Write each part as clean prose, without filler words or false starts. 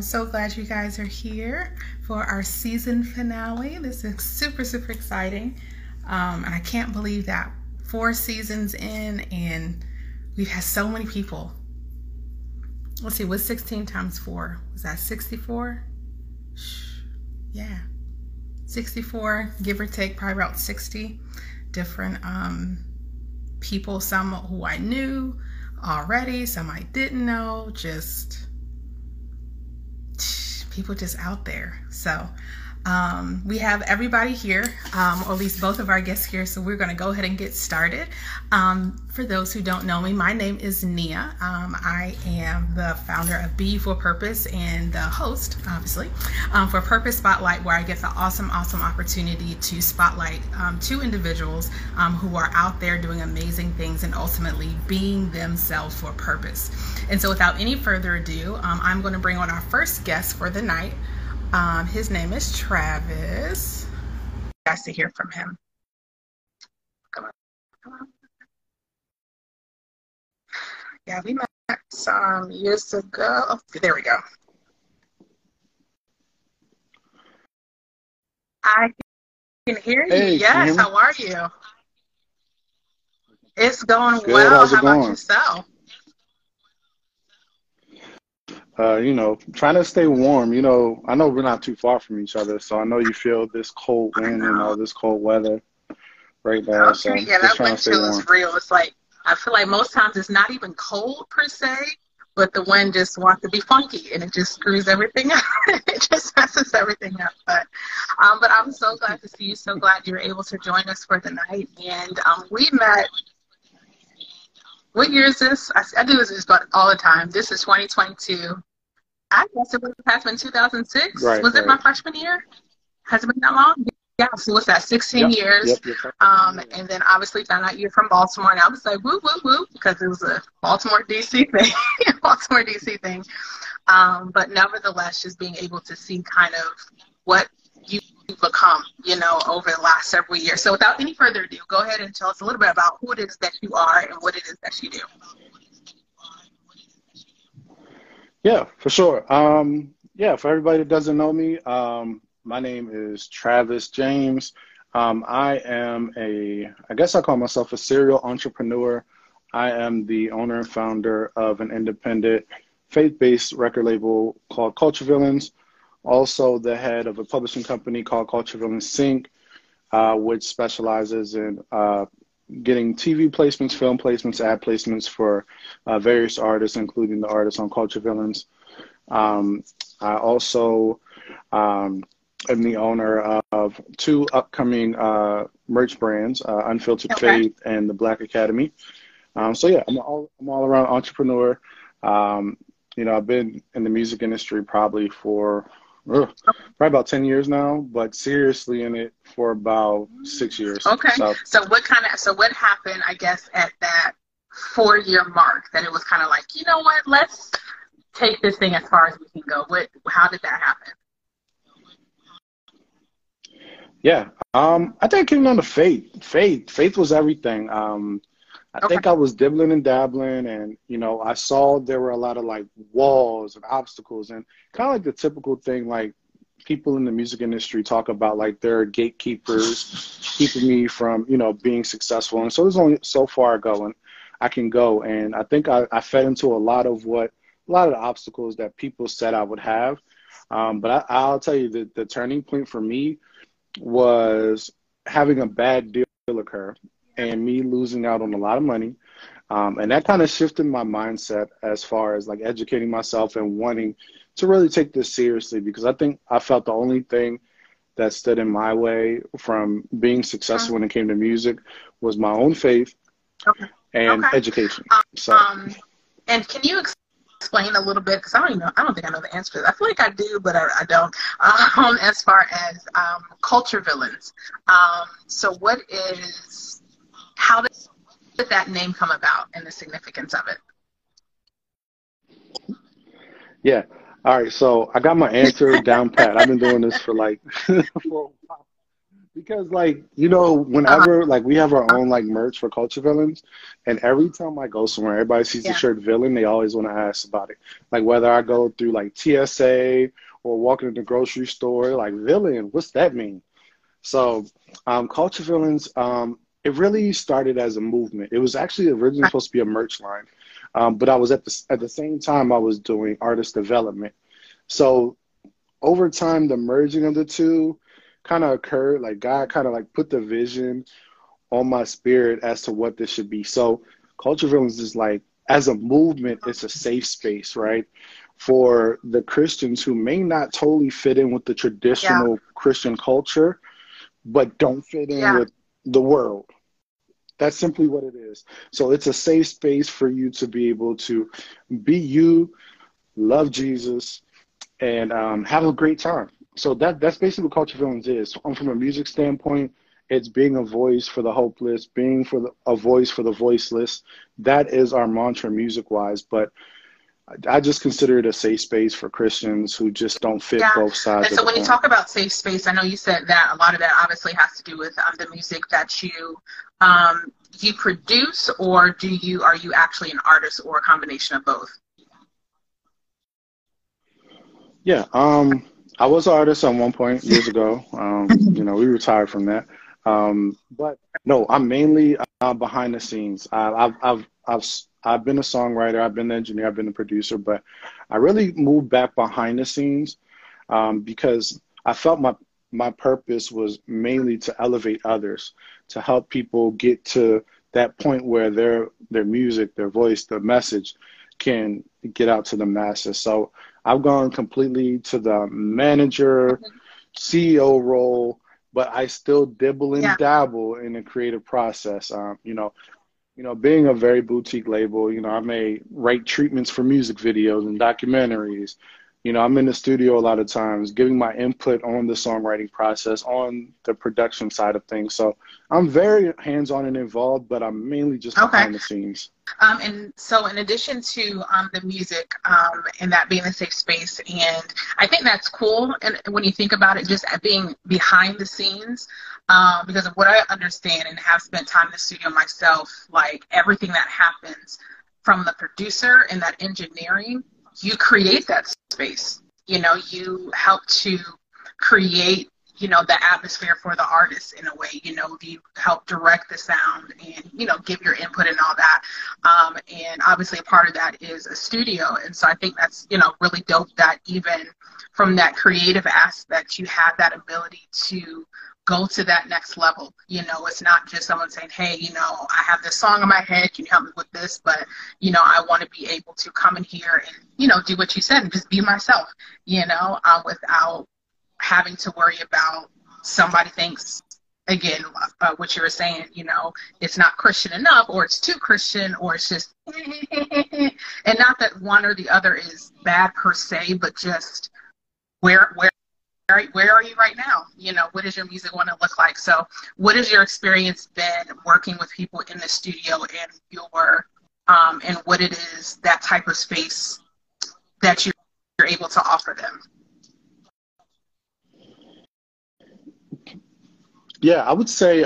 I'm so glad you guys are here for our season finale. This is super, super exciting. And I can't believe that 4 seasons in and we've had so many people. Let's see, what's 16 times 4? Was that 64? Yeah, 64, give or take, probably about 60 different people, some who I knew already, some I didn't know, just people just out there. So we have everybody here, or at least both of our guests here, so we're going to go ahead and get started. For those who don't know me, my name is Nia. I am the founder of Be For Purpose and the host, obviously, for Purpose Spotlight, where I get the awesome opportunity to spotlight 2 individuals who are out there doing amazing things and ultimately being themselves for purpose. And so without any further ado, I'm going to bring on our first guest for the night. His name is Travis. Nice to hear from him. Come on. Yeah, we met some years ago. Oh, there we go. I can hear you. Hey, can you Yes, hear me? how are you? It's going Good. well. How's How it about going? yourself? Trying to stay warm. I know we're not too far from each other, so I know you feel this cold I wind and all know. this cold weather right now. Okay, So yeah, just that trying to wind stay chill is warm. real. It's like, I feel like most times it's not even cold per se, but the wind just wants to be funky and it just screws everything up. It just messes everything up. But I'm so glad to see you. So glad you were able to join us for the night. And we met, what year is this? I do this about all the time. This is 2022. I guess it would have been 2006. Right, Was it right. my freshman year? Has it been that long? Yeah, so what's that, 16 Yep, years? yep, yep. And then obviously found out you're from Baltimore, and I was like, woo, woo, woo, because it was a Baltimore, D.C. thing, Baltimore, D.C. thing. But nevertheless, just being able to see kind of what you've become, over the last several years. So without any further ado, go ahead and tell us a little bit about who it is that you are and what it is that you do. Yeah, for sure. Yeah, for everybody that doesn't know me, my name is Travis James. I guess I call myself a serial entrepreneur. I am the owner and founder of an independent faith-based record label called Culture Villains. Also the head of a publishing company called Culture Villains Sync, which specializes in getting TV placements, film placements, ad placements for various artists, including the artists on Culture Villains. I also am the owner of 2 upcoming merch brands, Unfiltered Okay. Faith and the Black Academy. So yeah, I'm all around entrepreneur. I've been in the music industry probably for probably about 10 years now, but seriously in it for about 6 years. Okay. So So what happened, I guess, at that 4-year mark that it was kind of like, you know what, let's take this thing as far as we can go. How did that happen? yeah, I think it came down to faith. Faith was everything. I Okay. think I was dibbling and dabbling, and I saw there were a lot of like walls and obstacles, and kind of like the typical thing like people in the music industry talk about, like there are gatekeepers keeping me from being successful, and so there's only so far I can go, and I think I fed into a lot of the obstacles that people said I would have, but I'll tell you that the turning point for me was having a bad deal occur and me losing out on a lot of money. And that kind of shifted my mindset as far as like educating myself and wanting to really take this seriously, because I think I felt the only thing that stood in my way from being successful when it came to music was my own faith Okay. and Okay. education. So And can you explain a little bit, because I don't think I know the answer to that. I feel like I do, but I don't. As far as Culture Villains. So how did that name come about and the significance of it? yeah. All right. So I got my answer down pat. I've been doing this for like for a while. Because like, you know, Uh-huh. whenever like we have our own like merch for Culture Villains, and every time I go somewhere, everybody sees the Yeah. shirt villain, they always want to ask about it. Like whether I go through like TSA or walking in the grocery store, like villain, what's that mean? So, Culture Villains, it really started as a movement. It was actually originally Right. supposed to be a merch line, but I was at the same time I was doing artist development. So over time, the merging of the two kind of occurred. Like God kind of like put the vision on my spirit as to what this should be. So Culture Villains is like, as a movement, it's a safe space, right? For the Christians who may not totally fit in with the Yeah. traditional Christian culture, but don't fit in Yeah. with the world. That's simply what it is. So it's a safe space for you to be able to be you, love Jesus, and have a great time. So that's basically what Culture Villains is. From a music standpoint, it's being a voice for the hopeless, being a voice for the voiceless. That is our mantra music wise. But I just consider it a safe space for Christians who just don't fit Yeah. both sides And of so the when you coin. talk about safe space, I know you said that a lot of that obviously has to do with the music that um, you produce, or are you actually an artist or a combination of both? Yeah, I was an artist at one point years ago. You know, we retired from that. But no, I'm mainly behind the scenes. I've been a songwriter, I've been the engineer, I've been the producer, but I really moved back behind the scenes because I felt my purpose was mainly to elevate others, to help people get to that point where their music, their voice, their message can get out to the masses. So I've gone completely to the manager, CEO role, but I still dibble and Yeah. dabble in the creative process. Being a very boutique label, I may write treatments for music videos and documentaries. I'm in the studio a lot of times, giving my input on the songwriting process, on the production side of things. So I'm very hands-on and involved, but I'm mainly just Okay. behind the scenes. And so, in addition to the music and that being a safe space, and I think that's cool. And when you think about it, just being behind the scenes, because of what I understand and have spent time in the studio myself, like everything that happens from the producer and that engineering, you create that space. You help to create the atmosphere for the artist in a way. You help direct the sound and give your input and all that. And obviously a part of that is a studio, and so I think that's really dope that even from that creative aspect you have that ability to go to that next level. It's not just someone saying, hey, I have this song in my head, can you help me with this? But I want to be able to come in here and do what you said and just be myself, without having to worry about somebody thinks, again, what you were saying, it's not Christian enough, or it's too Christian, or it's just and not that one or the other is bad per se, but just where where are you right now? What does your music want to look like? So what has your experience been working with people in the studio and and what it is, that type of space that you're able to offer them? Yeah, I would say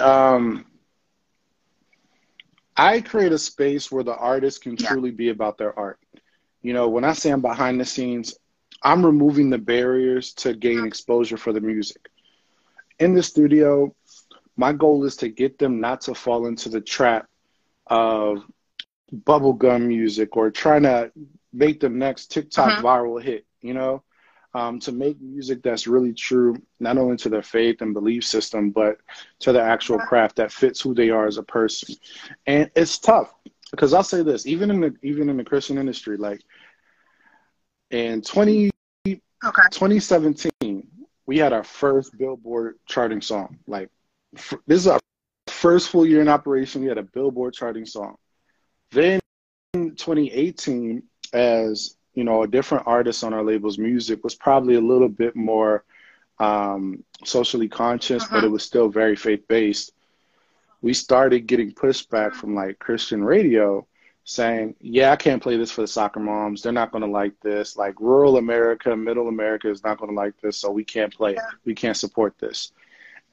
I create a space where the artist can Yeah. truly be about their art. When I say I'm behind the scenes, I'm removing the barriers to gain exposure for the music. In the studio, my goal is to get them not to fall into the trap of bubblegum music or trying to make the next TikTok Hmm. viral hit, to make music that's really true, not only to their faith and belief system, but to their actual Yeah. craft that fits who they are as a person. And it's tough because I'll say this, even in the Christian industry, like in Okay. 2017, we had our first Billboard charting song. Like this is our first full year in operation. We had a Billboard charting song. Then 2018, as a different artist on our label's music was probably a little bit more socially conscious, but it Hmm. was still very faith based. We started getting pushback from like Christian radio saying, yeah, I can't play this for the soccer moms. They're not going to like this. Like rural America, middle America is not going to like this. So we can't play it. Yeah. We can't support this.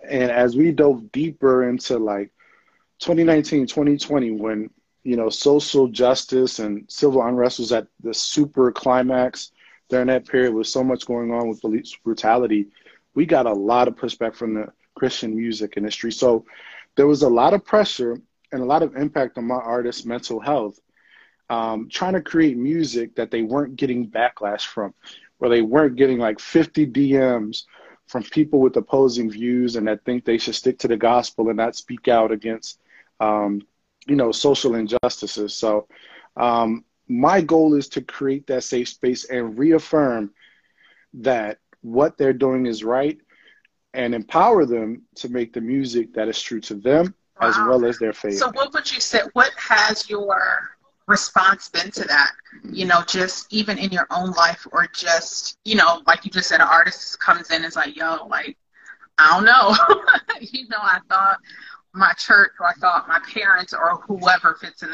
And as we dove deeper into like 2019, 2020, when, you know, social justice and civil unrest was at the super climax during that period with so much going on with police brutality, we got a lot of pushback from the Christian music industry. So there was a lot of pressure and a lot of impact on my artists' mental health, trying to create music that they weren't getting backlash from, where they weren't getting like 50 DMs from people with opposing views and that think they should stick to the gospel and not speak out against, you know, social injustices. So my goal is to create that safe space and reaffirm that what they're doing is right and empower them to make the music that is true to them as well as their faith. So what would you say, what has your response been to that? You know, just even in your own life, or just, you know, like you just said, an artist comes in and is like, yo, like, I don't know. You know, I thought my church, or I thought my parents, or whoever fits in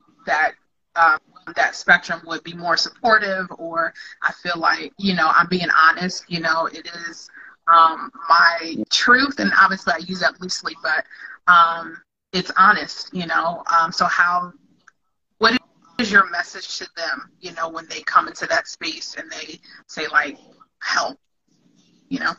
that spectrum would be more supportive, or I feel like, you know, I'm being honest, you know, it is my truth, and obviously I use that loosely, but it's honest, you know. So what is your message to them, you know, when they come into that space and they say like, help, you know?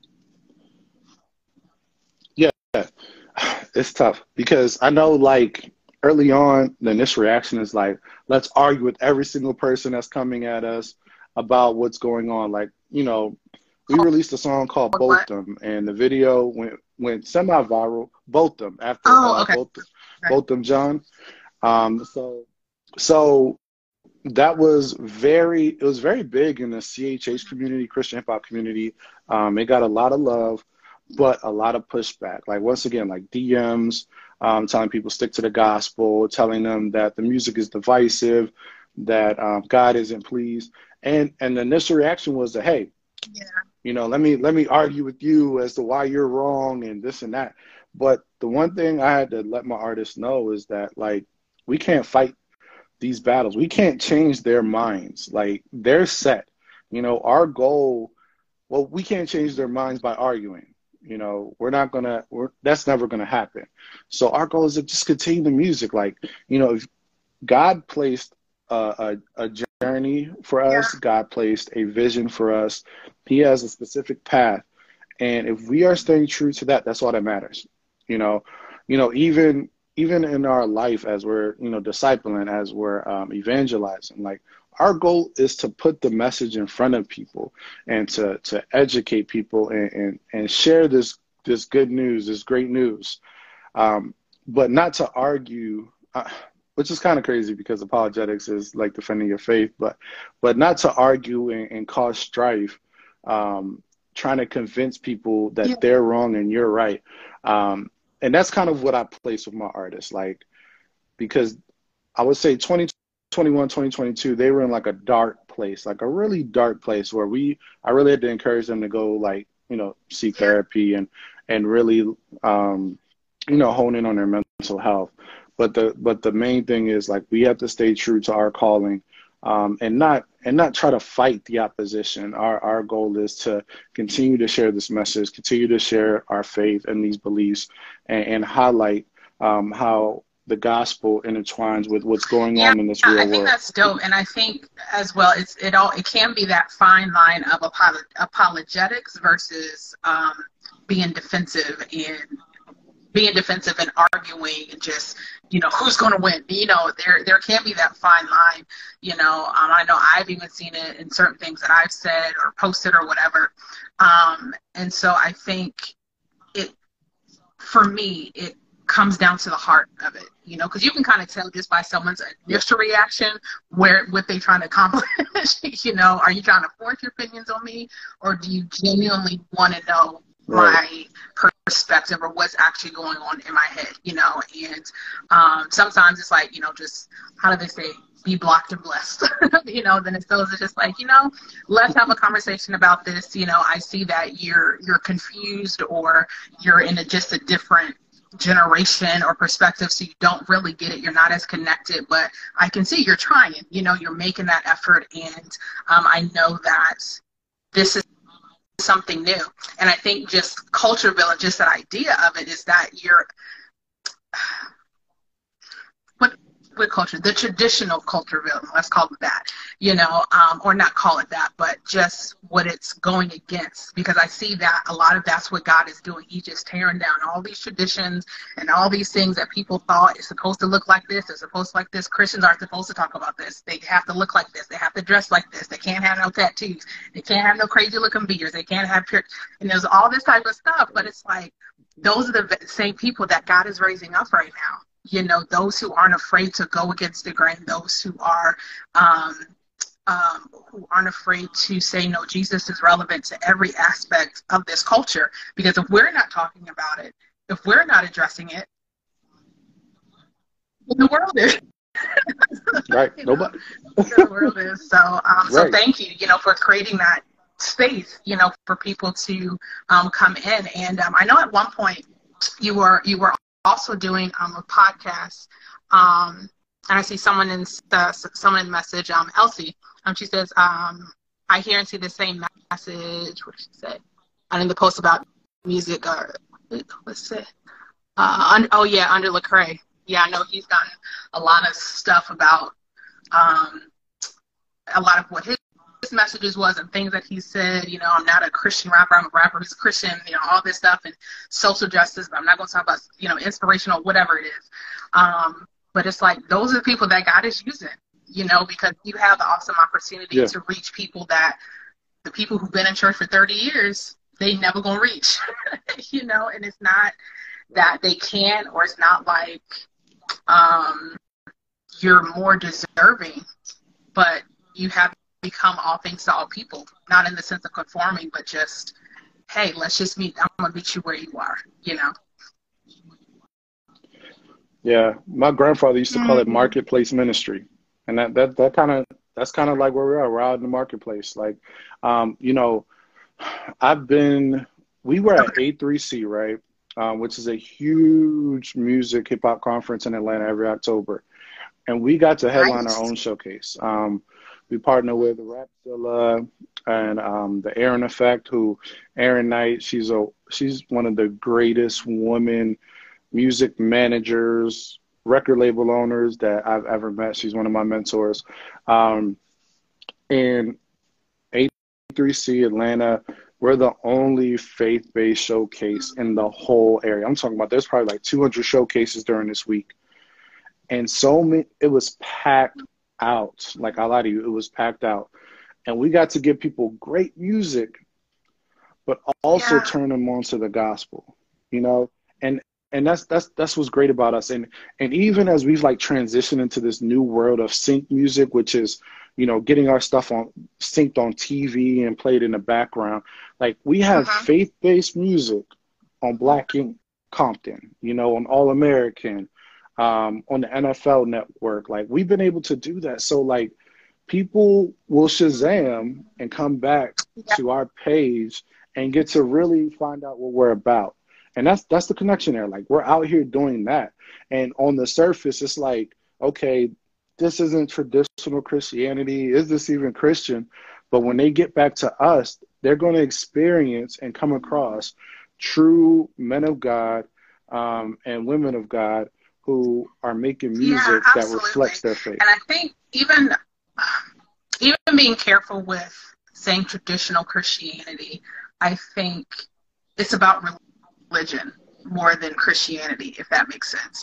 Yeah, it's tough because I know like early on, the initial reaction is like, let's argue with every single person that's coming at us about what's going on. Like, you know, we released a song called Both Them, and the video went semi-viral. Both Them, after Both Them John. So that was it was very big in the CHH community, Christian hip hop community. It got a lot of love, but a lot of pushback. Like, once again, like DMs, telling people stick to the gospel, telling them that the music is divisive, that God isn't pleased. And the initial reaction was that, hey, you know, let me argue with you as to why you're wrong and this and that. But the one thing I had to let my artists know is that, like, we can't fight these battles. We can't change their minds. Like, they're set. You know, our goal, well, we can't change their minds by arguing. You know, that's never gonna happen. So our goal is to just continue the music. Like, you know, if God placed a journey for us, God placed a vision for us. He has a specific path, and if we are staying true to that, that's all that matters. You know, even in our life, as we're, you know, discipling, as we're evangelizing, like, our goal is to put the message in front of people and to educate people and share this good news, this great news, but not to argue, which is kind of crazy because apologetics is like defending your faith, but not to argue and cause strife, trying to convince people that they're wrong and you're right. And that's kind of what I place with my artists, like, because I would say 2021, 2022, they were in like a dark place, like a really dark place where I really had to encourage them to go, like, you know, seek therapy and really, you know, hone in on their mental health. But the main thing is, like, we have to stay true to our calling, and not try to fight the opposition. Our goal is to continue to share this message, continue to share our faith and these beliefs, and highlight how the gospel intertwines with what's going on in this real world. I think that's dope, and I think as well, it can be that fine line of apologetics versus being defensive and arguing and just, you know, who's going to win. You know, there can be that fine line. You know, I know I've even seen it in certain things that I've said or posted or whatever. And so I think for me, it comes down to the heart of it, you know, because you can kind of tell just by someone's initial reaction what they're trying to accomplish. You know, are you trying to force your opinions on me, or do you genuinely want to know my perspective or what's actually going on in my head, you know? And sometimes it's like, you know, just, how do they say, be blocked and blessed. You know, then it's just like, you know, let's have a conversation about this. You know, I see that you're confused, or you're in just a different generation or perspective, so you don't really get it. You're not as connected, but I can see you're trying, you know, you're making that effort. And I know that this is something new. And I think just culture village, just that idea of it is that what culture, the traditional culture villain, let's call it that, or not call it that, but just what it's going against. Because I see that a lot of that's what God is doing. He's just tearing down all these traditions and all these things that people thought is supposed to look like this, is supposed to like this. Christians aren't supposed to talk about this. They have to look like this. They have to dress like this. They can't have no tattoos. They can't have no crazy looking beards. They can't have and there's all this type of stuff. But it's like, those are the same people that God is raising up right now. Those who aren't afraid to go against the grain, those who aren't afraid to say, no, Jesus is relevant to every aspect of this culture. Because if we're not talking about it, if we're not addressing it, the world is. Right. Nobody. The world is. So, Right. So thank you, for creating that space, for people to come in. And I know at one point you were also doing a podcast, and I see someone in the message, Elsie, she says, I hear and see the same message. What did she say? And in the post about music, or what's it? Under Lecrae. Yeah, I know he's gotten a lot of stuff about a lot of what his messages was and things that he said. I'm not a Christian rapper, I'm a rapper who's a Christian, all this stuff and social justice, but I'm not going to talk about inspirational, whatever it is. But it's like, those are the people that God is using, because you have the awesome opportunity to reach people that the people who've been in church for 30 years, they never gonna reach. And it's not that they can't, or it's not like you're more deserving, but you have become all things to all people, not in the sense of conforming, but just, hey, let's just meet. I'm gonna meet you where you are. Yeah, my grandfather used to call it marketplace ministry, and that's kind of like where we are. We're out in the marketplace. Like, we were at A3C, right, which is a huge music hip hop conference in Atlanta every October, and we got to headline our own showcase. We partner with Rapzilla and the Aaron Effect, Aaron Knight, she's one of the greatest women music managers, record label owners that I've ever met. She's one of my mentors. And A3C Atlanta, we're the only faith-based showcase in the whole area. I'm talking about there's probably like 200 showcases during this week. And it was packed out. Like, I lie to you, it was packed out. And we got to give people great music, but also turn them on to the gospel, and that's what's great about us. And even as we've like transitioned into this new world of sync music, which is, getting our stuff synced on TV and played in the background, like we have faith-based music on Black Ink Compton, on All American, on the NFL Network. Like, we've been able to do that. So like, people will Shazam and come back to our page and get to really find out what we're about. And that's the connection there. Like, we're out here doing that. And on the surface, it's like, okay, this isn't traditional Christianity. Is this even Christian? But when they get back to us, they're going to experience and come across true men of God and women of God who are making music that reflects their faith. And I think even being careful with saying traditional Christianity, I think it's about religion more than Christianity, if that makes sense.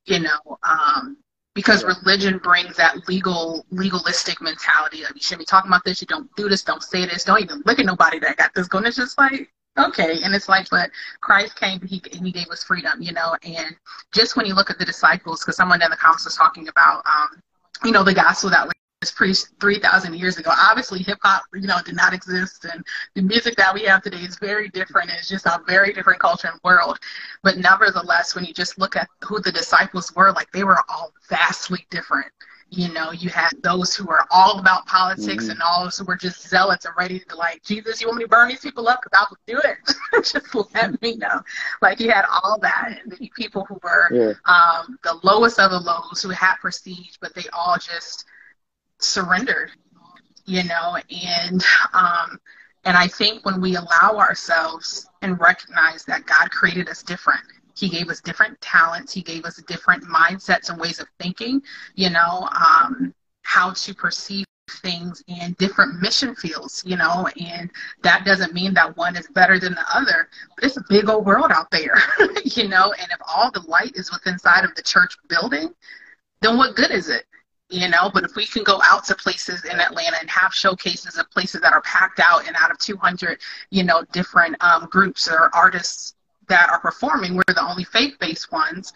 Because religion brings that legalistic mentality of, you shouldn't be talking about this, you don't do this, don't say this, don't even look at nobody that got this going. It's just like, okay. And it's like, but Christ came and he gave us freedom, and just when you look at the disciples, because someone in the comments was talking about, the gospel that was preached 3,000 years ago. Obviously, hip hop, did not exist, and the music that we have today is very different. It's just a very different culture and world. But nevertheless, when you just look at who the disciples were, like, they were all vastly different. You had those who were all about politics and all those who were just zealots and ready to, like, Jesus, you want me to burn these people up? Because I will do it. Just let me know. Like, you had all that. And the people who were the lowest of the lows, who had prestige, but they all just surrendered, and And I think when we allow ourselves and recognize that God created us different, He gave us different talents, He gave us different mindsets and ways of thinking, how to perceive things in different mission fields, and that doesn't mean that one is better than the other, but it's a big old world out there, and if all the light is within inside of the church building, then what good is it? But if we can go out to places in Atlanta and have showcases of places that are packed out, and out of 200, different groups or artists that are performing, we're the only faith-based ones.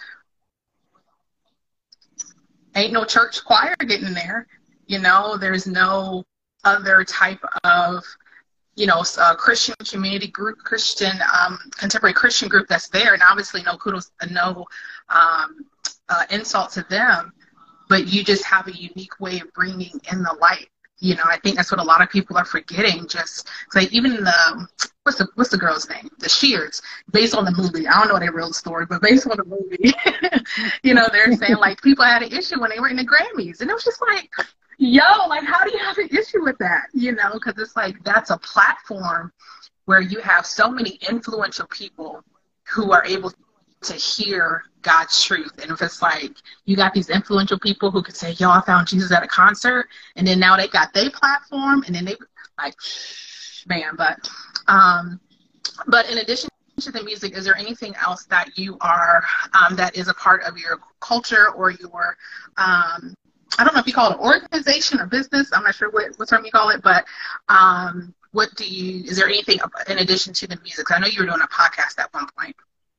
Ain't no church choir getting in there. There's no other type of, Christian community group, Christian, contemporary Christian group that's there. And obviously no kudos, no insult to them, but you just have a unique way of bringing in the light. I think that's what a lot of people are forgetting. Just like even the, what's the girl's name? The Shears, based on the movie. I don't know their real story, but based on the movie, they're saying like people had an issue when they were in the Grammys, and it was just like, like how do you have an issue with that? Because it's like that's a platform where you have so many influential people who are able to hear God's truth. And if it's like you got these influential people who could say, yo, I found Jesus at a concert, and then now they got their platform, and then they like, man. But in addition to the music, is there anything else that you are that is a part of your culture or your I don't know if you call it an organization or business, I'm not sure what term you call it, but is there anything in addition to the music? I know you were doing a podcast at one point.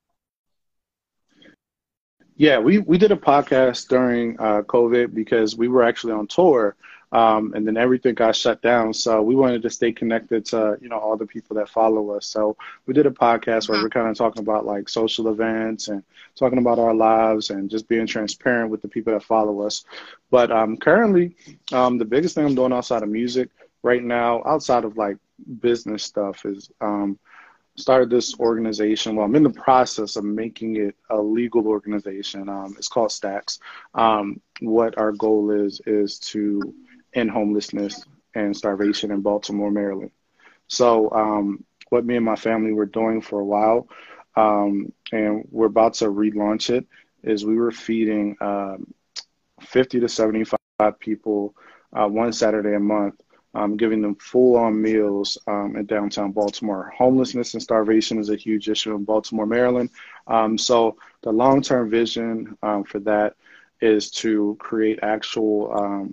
Yeah, we did a podcast during COVID because we were actually on tour, and then everything got shut down. So we wanted to stay connected to, all the people that follow us. So we did a podcast where we're kind of talking about like social events and talking about our lives and just being transparent with the people that follow us. But currently, the biggest thing I'm doing outside of music right now, outside of like business stuff, is started this organization. Well, I'm in the process of making it a legal organization. It's called Stacks. What our goal is to end homelessness and starvation in Baltimore, Maryland. So what me and my family were doing for a while, and we're about to relaunch it, is we were feeding 50 to 75 people one Saturday a month, giving them full-on meals in downtown Baltimore. Homelessness and starvation is a huge issue in Baltimore, Maryland. So the long-term vision for that is to create actual,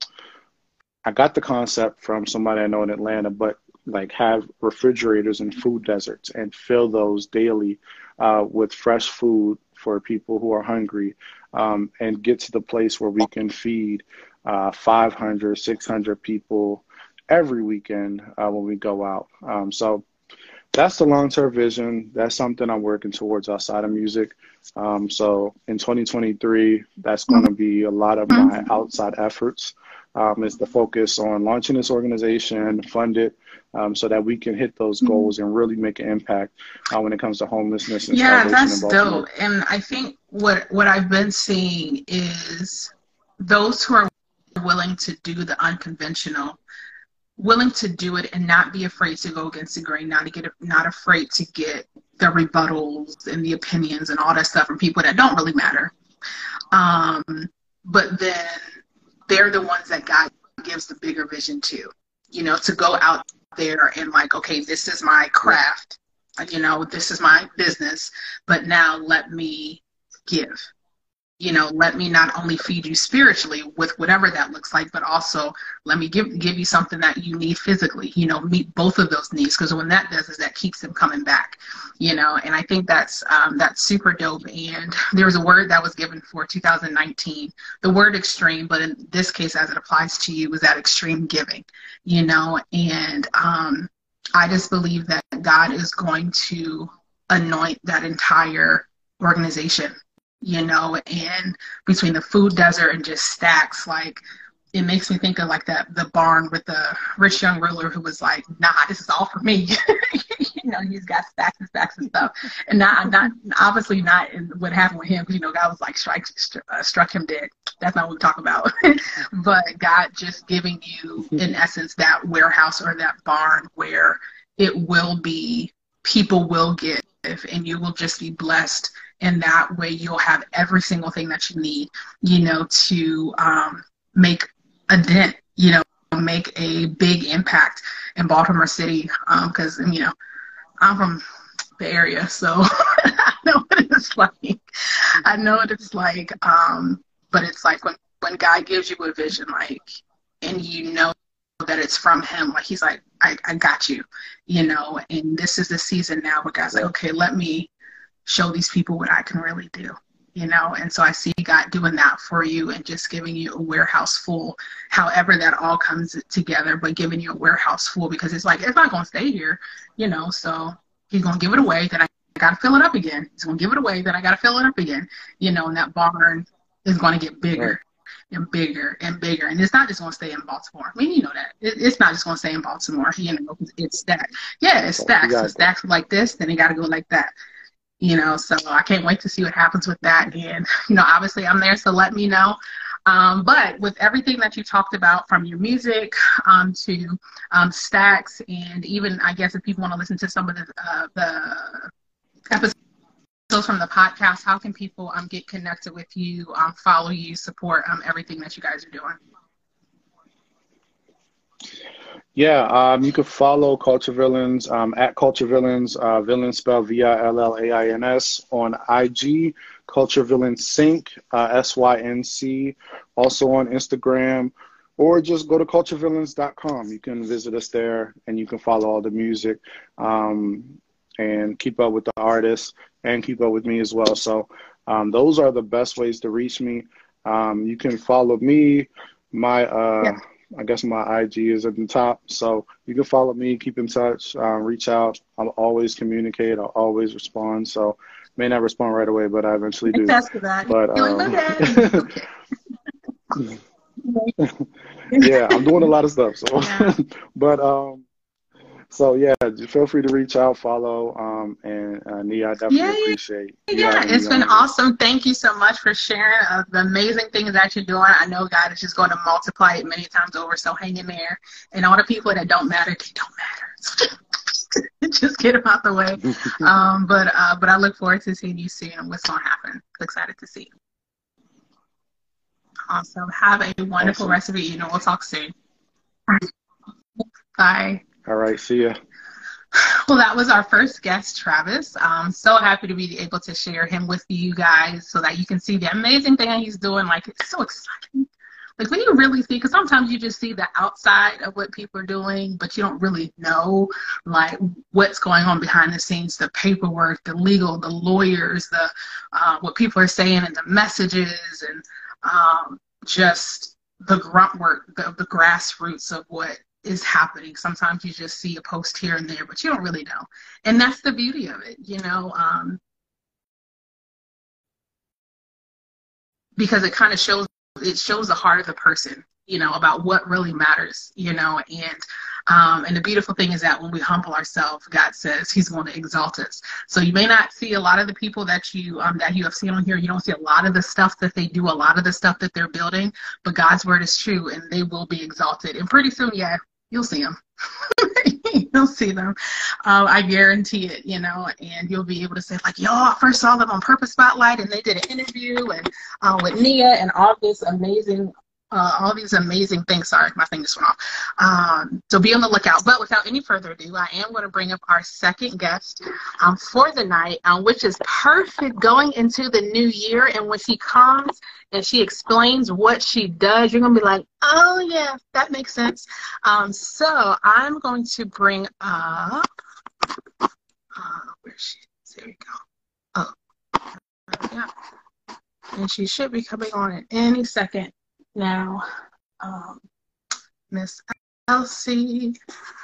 I got the concept from somebody I know in Atlanta, but like have refrigerators and food deserts and fill those daily with fresh food for people who are hungry, and get to the place where we can feed 500, 600 people every weekend when we go out. So that's the long-term vision. That's something I'm working towards outside of music. So in 2023, that's going to be a lot of my outside efforts, is the focus on launching this organization, fund it, so that we can hit those goals and really make an impact when it comes to homelessness and starvation. Yeah, that's dope. And I think what I've been seeing is those who are willing to do the unconventional, willing to do it and not be afraid to go against the grain, not afraid to get the rebuttals and the opinions and all that stuff from people that don't really matter. But then they're the ones that God gives the bigger vision to, to go out there and like, okay, this is my craft, this is my business, but now let me give. Let me not only feed you spiritually with whatever that looks like, but also let me give you something that you need physically, meet both of those needs. Because when that does is that keeps them coming back, and I think that's super dope. And there was a word that was given for 2019, the word extreme, but in this case, as it applies to you, was that extreme giving, and I just believe that God is going to anoint that entire organization, and between the food desert and just Stacks, like it makes me think of like the barn with the rich young ruler who was like, nah, this is all for me. He's got stacks and stacks of stuff. And not obviously not in what happened with him, because, God was like, struck him dead. That's not what we talk about. But God just giving you, in essence, that warehouse or that barn where it will be, people will give, and you will just be blessed. And that way you'll have every single thing that you need, to make a dent, make a big impact in Baltimore City. Because, I'm from the area, so I know what it's like. I know what it's like. But it's like when God gives you a vision, like, and that it's from him, like he's like, I got you, and this is the season now where God's like, okay, let me show these people what I can really do. And so I see God doing that for you and just giving you a warehouse full, however that all comes together, but giving you a warehouse full, because it's like, it's not going to stay here, so he's going to give it away, then I got to fill it up again. He's going to give it away, then I got to fill it up again, and that barn is going to get bigger and bigger and bigger. And it's not just going to stay in Baltimore. I mean, you know that. It's not just going to stay in Baltimore, it's stacked. Yeah, it's stacked. So stacks like this, then it got to go like that. So I can't wait to see what happens with that. And, obviously I'm there, so let me know. But with everything that you talked about, from your music to stacks, and even, I guess, if people want to listen to some of the episodes from the podcast, how can people get connected with you, follow you, support everything that you guys are doing? Yeah, you can follow Culture Villains at Culture Villains, villains spelled VILLAINS, on IG, Culture Villains Sync, SYNC, also on Instagram, or just go to culturevillains.com. You can visit us there, and you can follow all the music and keep up with the artists and keep up with me as well. So those are the best ways to reach me. You can follow me. I guess my IG is at the top, so you can follow me, keep in touch, reach out. I'll always communicate. I'll always respond. So may not respond right away, but I eventually do. That's for that. But yeah, I'm doing a lot of stuff. So, yeah. But so yeah, feel free to reach out, follow, and Nia, I definitely appreciate. Yeah, it's been awesome. Thank you so much for sharing the amazing things that you're doing. I know God is just going to multiply it many times over, so hang in there. And all the people that don't matter, they don't matter. So just get them out the way. But I look forward to seeing you soon and what's going to happen. Excited to see you. Awesome. Have a wonderful rest of your evening. We'll talk soon. Bye. All right. See ya. Well, that was our first guest, Travis. I'm so happy to be able to share him with you guys so that you can see the amazing thing that he's doing. Like, it's so exciting. Like, when you really see, because sometimes you just see the outside of what people are doing, but you don't really know, like, what's going on behind the scenes, the paperwork, the legal, the lawyers, the what people are saying and the messages, and just the grunt work, the grassroots of what is happening. Sometimes you just see a post here and there, but you don't really know. And that's the beauty of it, because it kind of shows the heart of the person, about what really matters, and the beautiful thing is that when we humble ourselves, God says he's going to exalt us. So you may not see a lot of the people that you have seen on here. You don't see a lot of the stuff that they do, a lot of the stuff that they're building, but God's word is true, and they will be exalted. And pretty soon, you'll see them. You'll see them. I guarantee it, and you'll be able to say, like, I first saw them on Purpose Spotlight, and they did an interview and with Nia and all these amazing things. Sorry, my thing just went off. So be on the lookout. But without any further ado, I am going to bring up our second guest for the night, which is perfect going into the new year. And when she comes and she explains what she does, you're going to be like, oh, yeah, that makes sense. So I'm going to bring up, where is she? There we go. Oh, yeah. And she should be coming on in any second now. Miss Elsie.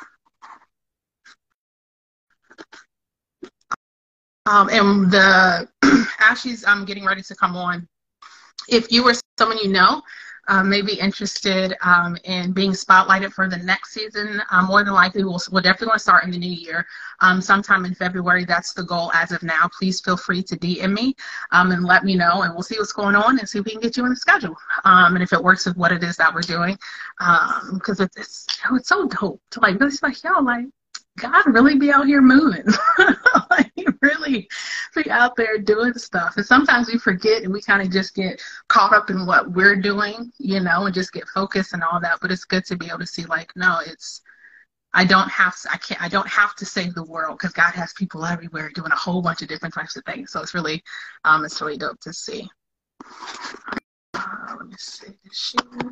And as she's getting ready to come on, if you or someone may be interested in being spotlighted for the next season, more than likely we'll definitely want to start in the new year, sometime in February. That's the goal as of now. Please feel free to DM me and let me know, and we'll see what's going on and see if we can get you on the schedule, and if it works with what it is that we're doing, because it's so dope to like really like, yo, like God really be out here moving. Like, he really be out there doing stuff. And sometimes we forget and we kind of just get caught up in what we're doing, you know, and just get focused and all that. But it's good to be able to see, like, no, I don't have to save the world, because God has people everywhere doing a whole bunch of different types of things. So it's really dope to see. Let me see this shoe.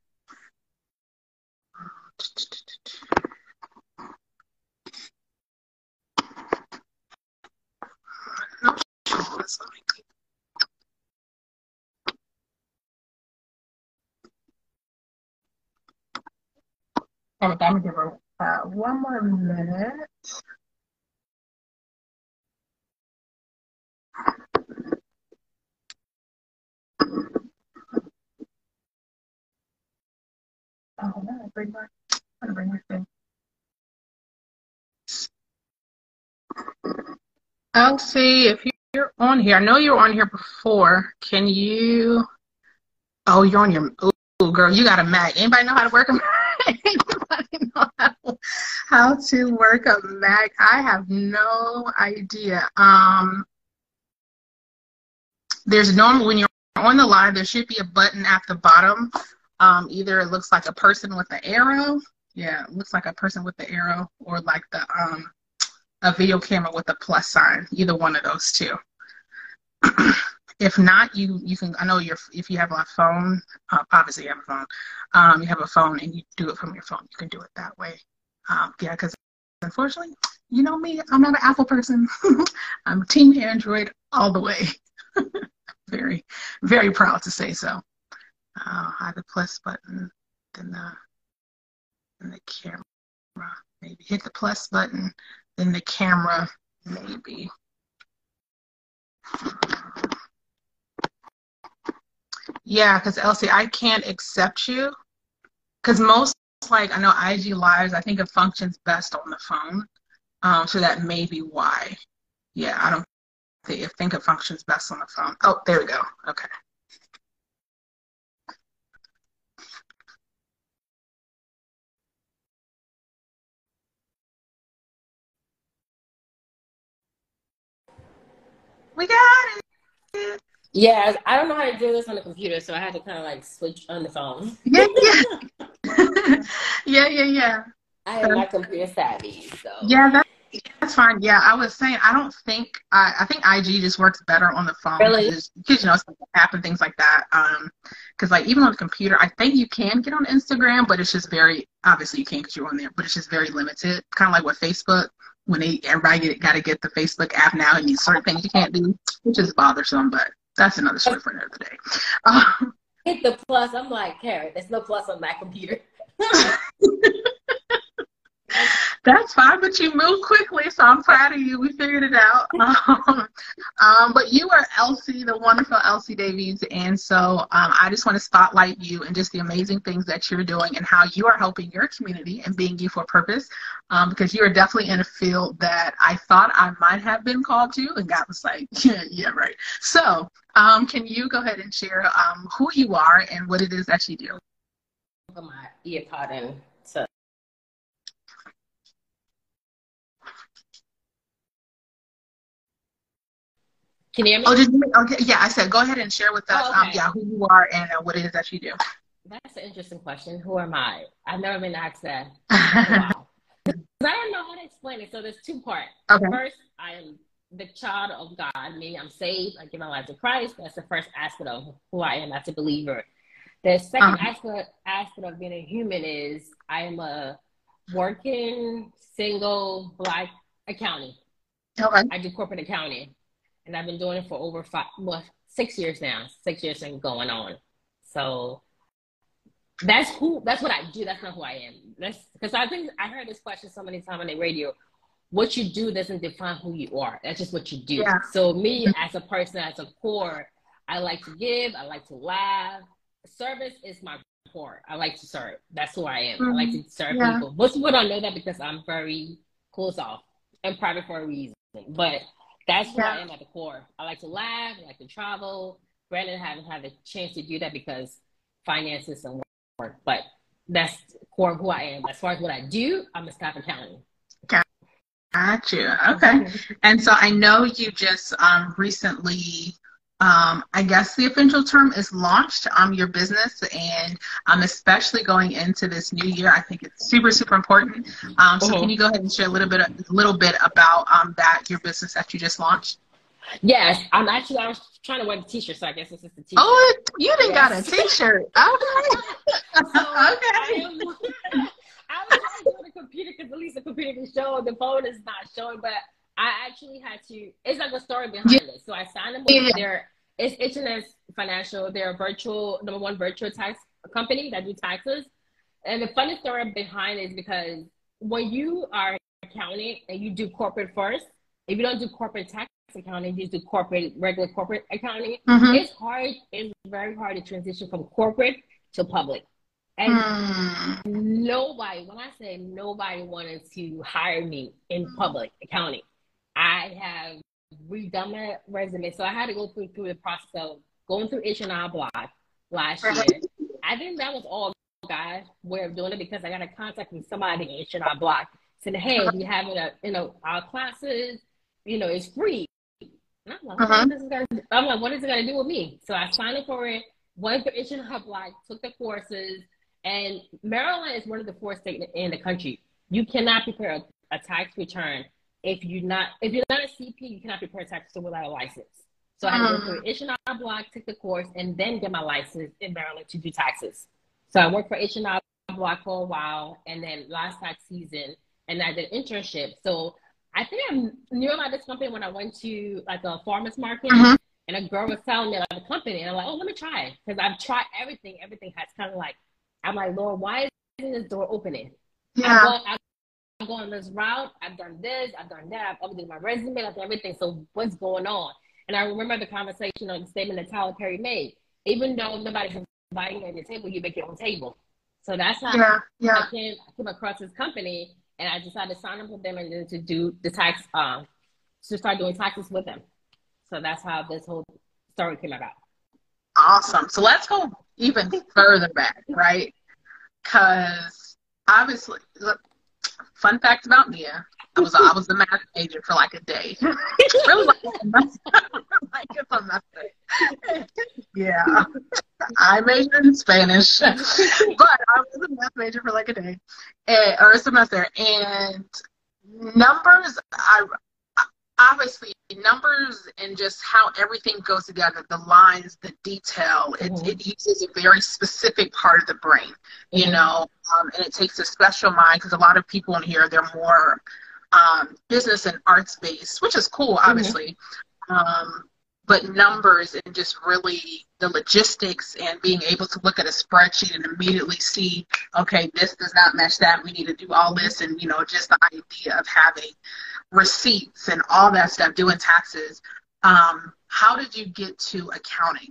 I'm gonna give her one more minute. Oh, no, I'm gonna bring her thing. Elsie, if you're on here, I know you were on here before. Can you? Oh, you're on your. Oh, girl, you got a Mac. Anybody know how to work a Mac? Anybody know how to work a Mac? I have no idea. There's normally, when you're on the live, there should be a button at the bottom. Either it looks like a person with the arrow. Yeah, it looks like a person with the arrow, or like the a video camera with a plus sign. Either one of those two. If not, you can. I know if you have a phone, obviously you have a phone. You have a phone and you do it from your phone. You can do it that way. Yeah, because unfortunately, you know me, I'm not an Apple person. I'm Team Android all the way. Very, very proud to say so. Hide the plus button, then the camera. Maybe hit the plus button, then the camera. Maybe. Yeah, because Elsie, I can't accept you. Because most, like, I know IG Lives, I think it functions best on the phone. So that may be why. Yeah, I don't think it functions best on the phone. Oh, there we go. Okay. We got it. Yeah, I don't know how to do this on the computer, so I had to kind of like switch on the phone. Yeah, yeah. yeah. I am not computer savvy, so. Yeah, that's fine. Yeah, I was saying, I think IG just works better on the phone. Really? Because, you know, stuff happen, things like that. Because, like, even on the computer, I think you can get on Instagram, but it's just obviously you can because you're on there, but it's just very limited. Kind of like with Facebook, when everybody got to get the Facebook app now, and these certain things you can't do, which is bothersome, but that's another story for another day. Hit the plus. I'm like, Karen, there's no plus on that computer. That's fine, but you moved quickly, so I'm proud of you. We figured it out. But you are Elsie, the wonderful Elsie Davies, and so I just want to spotlight you and just the amazing things that you're doing and how you are helping your community and being you for a purpose, because you are definitely in a field that I thought I might have been called to, and God was like, yeah, right. So can you go ahead and share who you are and what it is that you do? Put my ear pod in. So. Can you hear me? Oh, okay. Yeah, I said go ahead and share with us, okay. Who you are and what it is that you do. That's an interesting question. Who am I? I've never been asked that. Wow. I don't know how to explain it. So there's two parts. Okay. First, I am the child of God, meaning I'm saved. I give my life to Christ. That's the first aspect of who I am as a believer. The second aspect of being a human is I am a working, single, Black accountant. Okay. I do corporate accounting. And I've been doing it for over 6 years now. 6 years and going on. So that's what I do. That's not who I am. That's because I think I heard this question so many times on the radio. What you do doesn't define who you are. That's just what you do. Yeah. So me as a person, as a core, I like to give. I like to laugh. service is my core. I like to serve. That's who I am. Mm-hmm. I like to serve people. Most people don't know that because I'm very closed off and private for a reason. But that's who I am at the core. I like to laugh. I like to travel. Granted, I haven't had the chance to do that because finances and work. But that's core of who I am. As far as what I do, I'm a staff accountant. Got you. Okay. And so I know you just recently, I guess the official term is launched your business, and especially going into this new year, I think it's super, super important. So can you go ahead and share a little bit about that, your business that you just launched? Yes, I was trying to wear the t-shirt, so I guess this is the t-shirt. Oh, you didn't got a t-shirt. Okay. Okay. I was trying to do the computer because at least the computer can show. The phone is not showing, but I actually had to. It's like a story behind it. So I signed them with it's H&S Financial. They're a #1 virtual tax company that do taxes. And the funny story behind it is because when you are accounting and you do corporate first, if you don't do corporate tax accounting, you do regular corporate accounting, it's hard. It's very hard to transition from corporate to public. And nobody, when I say nobody wanted to hire me in public accounting, I have redone my resume. So I had to go through the process of going through H&R Block last year. I think that was all God's way of doing it because I got a contact with somebody in H&R Block saying, hey, we have our classes, it's free. And I'm like, what is it going to do with me? So I signed up for it, went through H&R Block, took the courses. And Maryland is one of the 4 states in the country. You cannot prepare a tax return if you're not a CP. You cannot prepare a tax return without a license. So I had to go through H&R Block, take the course, and then get my license in Maryland to do taxes. So I worked for H&R Block for a while, and then last tax season, and I did internship. So I think I knew about this company when I went to like a farmer's market, and a girl was telling me about the company, and I'm like, oh, let me try it because I've tried everything. Everything has kind of like. I'm like, Lord, why isn't this door opening? Yeah. I'm going this route. I've done this. I've done that. I've updated my resume. I've done everything. So what's going on? And I remember the conversation or the statement that Tyler Perry made. Even though nobody's inviting you at your table, you make your own table. So that's how I came across this company, and I decided to sign up with them and then to do the tax, to start doing taxes with them. So that's how this whole story came about. Awesome. So let's go even further back, right? Because obviously, look, fun fact about Nia, I was the math major for like a day. Really like a semester. Yeah. I majored in Spanish, but I was a math major for like a day or a semester. And numbers, obviously numbers and just how everything goes together, the lines, the detail, it uses a very specific part of the brain, and it takes a special mind because a lot of people in here, they're more business and arts based, which is cool, obviously. But numbers and just really the logistics and being able to look at a spreadsheet and immediately see, okay, this does not match that. We need to do all this. And, just the idea of having receipts and all that stuff, doing taxes. How did you get to accounting?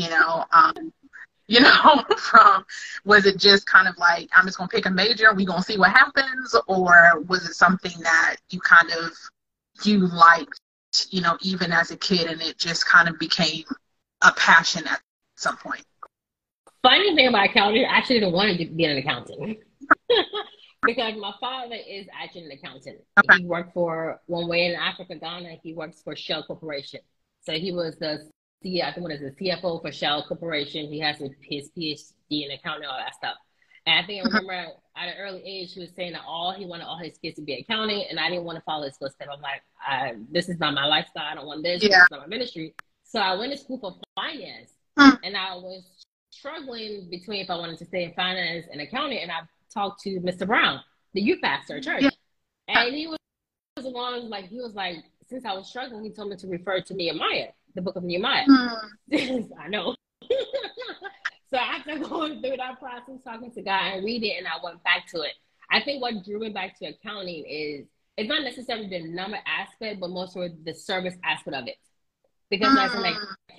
Was it just kind of like, I'm just going to pick a major and we're going to see what happens? Or was it something that you liked, even as a kid, and it just kind of became a passion at some point? Funny thing about accounting, I actually didn't want to be an accountant. Because my father is actually an accountant. Okay. He worked for One Way in Africa, Ghana. He works for Shell Corporation. So he was the CFO for Shell Corporation. He has his PhD in accounting, all that stuff. And I think I remember at an early age, he was saying that he wanted all his kids to be accounting, and I didn't want to follow his footsteps. I'm like, this is not my lifestyle. I don't want this. Yeah. This is not my ministry. So I went to school for finance, and I was struggling between if I wanted to stay in finance and accounting, and I talked to Mr. Brown, the youth pastor at church. Yeah. And he was the one, he was like, since I was struggling, he told me to refer to Nehemiah, the book of Nehemiah. I know. So after going through that process, talking to God and reading, and I went back to it. I think what drew me back to accounting is, it's not necessarily the number aspect, but more so the service aspect of it. Because as an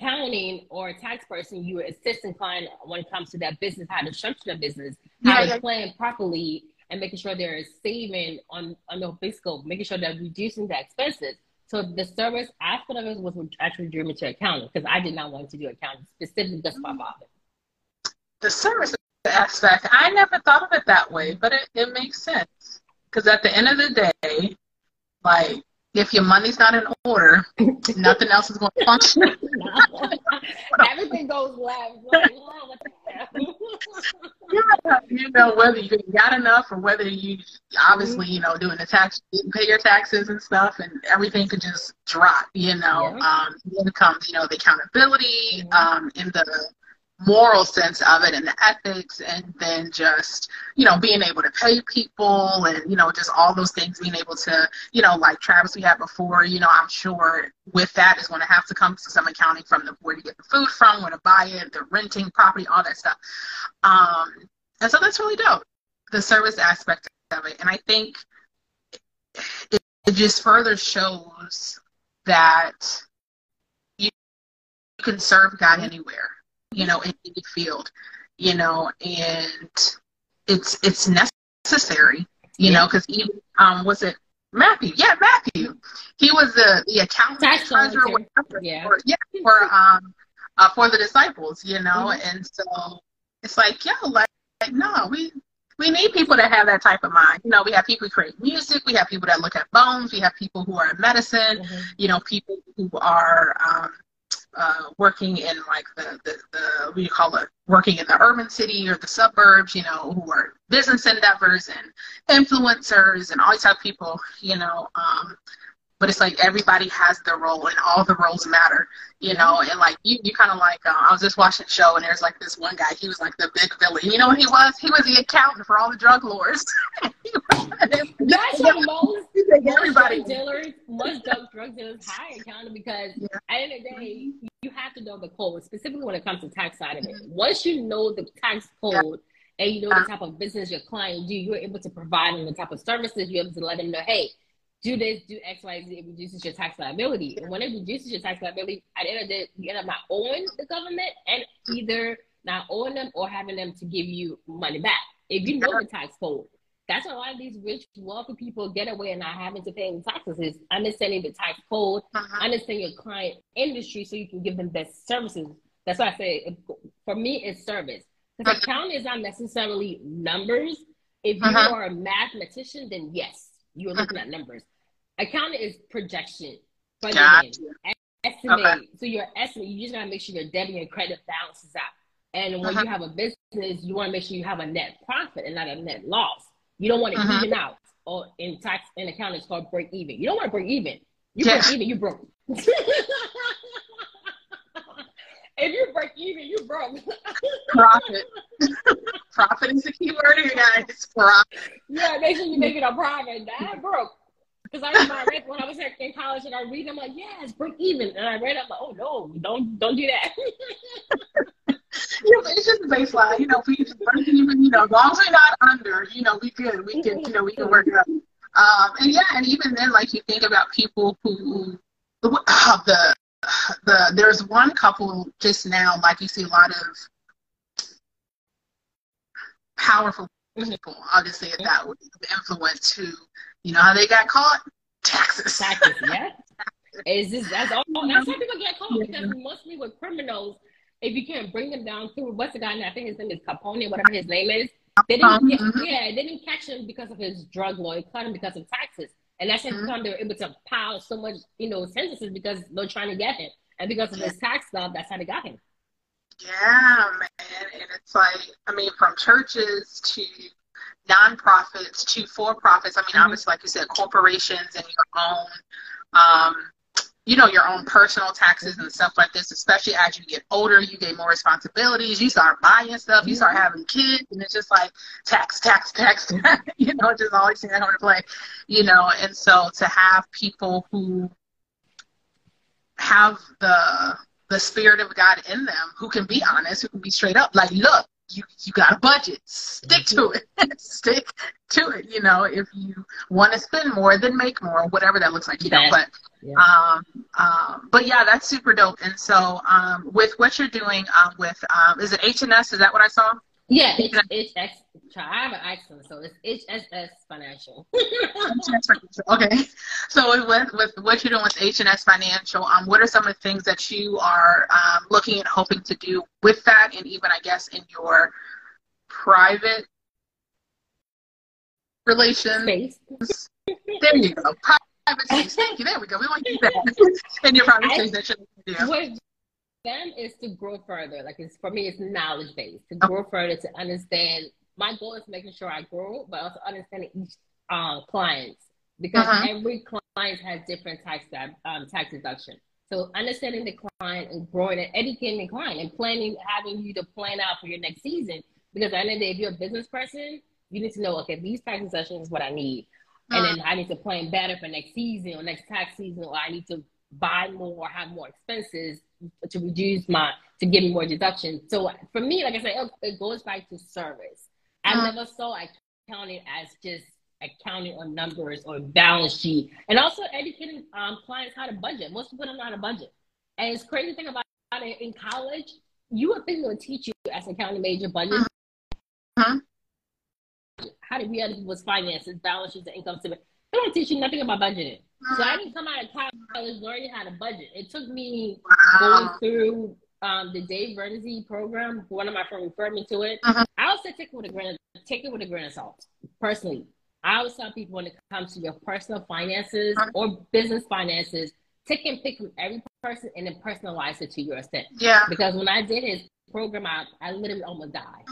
accounting or a tax person, you are assisting client when it comes to that business, how to structure the business, how to plan properly, and making sure they're saving on the big scope, making sure they're reducing the expenses. So the service aspect of it was what actually drew me to accounting, because I did not want to do accounting specifically just for my father. The service aspect, I never thought of it that way, but it makes sense. Because at the end of the day, like, if your money's not in order, nothing else is going to function. Everything goes left. Like, oh, what the hell? Yeah, you know, whether you got enough or whether you obviously, you know, doing the tax, didn't pay your taxes and stuff, and everything could just drop, you know. Then comes, you know, the accountability, in the moral sense of it and the ethics, and then just, you know, being able to pay people and, you know, just all those things, being able to, you know, like Travis we had before, you know, I'm sure with that is going to have to come to some accounting from where to get the food from, where to buy it, the renting property, all that stuff. And so that's really dope, the service aspect of it. And I think it just further shows that you can serve God anywhere, you know, in any field, you know, and it's necessary, you know, because even, was it Matthew? Yeah, Matthew. He was the accountant, treasurer, for the disciples, you know, and so it's like, yo, like no, we need people that have that type of mind. You know, we have people who create music, we have people that look at bones, we have people who are in medicine, you know, people who are working in like the what do you call it, working in the urban city or the suburbs, you know, who are business endeavors and influencers and all these type of people, you know, but it's like everybody has their role and all the roles matter, you know, and like you kind of like, I was just watching a show and there's like this one guy, he was like the big villain, you know what he was? He was the accountant for all the drug lords. That's what most drug dealers hire accountant, because at the end of the day, you have to know the code, specifically when it comes to tax side of it. Once you know the tax code and you know the type of business your client do, you're able to provide them the type of services, you're able to let them know, hey, do this, do X, Y, Z, it reduces your tax liability. And when it reduces your tax liability, at the end of the day, you end up not owing the government, and either not owing them or having them to give you money back. If you know the tax code, that's why a lot of these rich, wealthy people get away and not having to pay the taxes, is understanding the tax code, understanding your client industry so you can give them best services. That's why I say, for me, it's service. Because accounting is not necessarily numbers. If you are a mathematician, then yes, you're looking at numbers. Accounting is projection, budgeting, estimate. So your estimate, you just gotta make sure your debit and credit balances out. And when you have a business, you want to make sure you have a net profit and not a net loss. You don't want to even out. Or in tax and accounting, it's called break even. You don't want to break even. You break even, you broke. If you break even, you broke. Profit. Profit is the key word here, guys. Profit. Yeah, make sure you're making a profit. That broke. Because I read when I was in college and I read, I'm like, yes, break even. And I read, I'm like, oh no, don't do that. It's just baseline, you know, we just break even, you know, as long as we're not under, you know, we can, you know, we can work it out. And even then, like, you think about people who, there's one couple just now, like, you see a lot of powerful people, I'll just say it that way, influence who, you know how they got caught? Taxes. Taxes, yeah. That's how people get caught, because mostly with criminals, if you can't bring them down through, what's the guy name? I think his name is Capone, whatever his name is. They didn't catch him because of his drug law. They caught him because of taxes. And that's how they were able to pile so much, you know, sentences, because they're trying to get him. And because of his tax stuff, that's how they got him. Yeah, man. And it's like, I mean, from churches to nonprofits to for-profits. I mean, obviously, like you said, corporations and your own, you know, your own personal taxes and stuff like this, especially as you get older, you get more responsibilities, you start buying stuff, you start having kids, and it's just like tax, you know, just always seeing that on the play, you know. And so to have people who have the spirit of God in them, who can be honest, who can be straight up, like, look, you got a budget, stick to it, you know. If you want to spend more, then make more, whatever that looks like, you know. But Yeah. But yeah, that's super dope. And so with what you're doing with is it HNS? Is that what I saw? Yeah, it's HX. I have an accent, so it's HSS Financial. Okay. So with what you're doing with HNS Financial, what are some of the things that you are looking and hoping to do with that, and even I guess in your private relations? Space. There you go. Private space. Thank you. There we go. We want to keep that in your private space that you're looking to do. Them is to grow further. Like for me, it's knowledge based. To grow further, to understand. My goal is making sure I grow, but also understanding each clients, because every client has different tax deduction. So understanding the client and growing and educating the client and planning, having you to plan out for your next season. Because at the end of the day, if you're a business person, you need to know, okay, these tax deductions is what I need, and then I need to plan better for next season or next tax season, or I need to buy more or have more expenses to to give me more deductions. So for me, like I said, it goes back to service. I never saw accounting as just accounting on numbers or balance sheet, and also educating clients how to budget. Most people don't know how to budget. And it's crazy thing about it, in college, you would think they would teach you as an accounting major budget. How to read other people's finances, balance sheets, and income statement. They don't teach you nothing about budgeting. So I didn't come out of college learning how to budget. It took me going through the Dave Ramsey program. One of my friends referred me to it. I also take it with a grain of salt. Personally, I always tell people when it comes to your personal finances or business finances, take and pick from every person and then personalize it to your extent. Yeah. Because when I did his program, I literally almost died.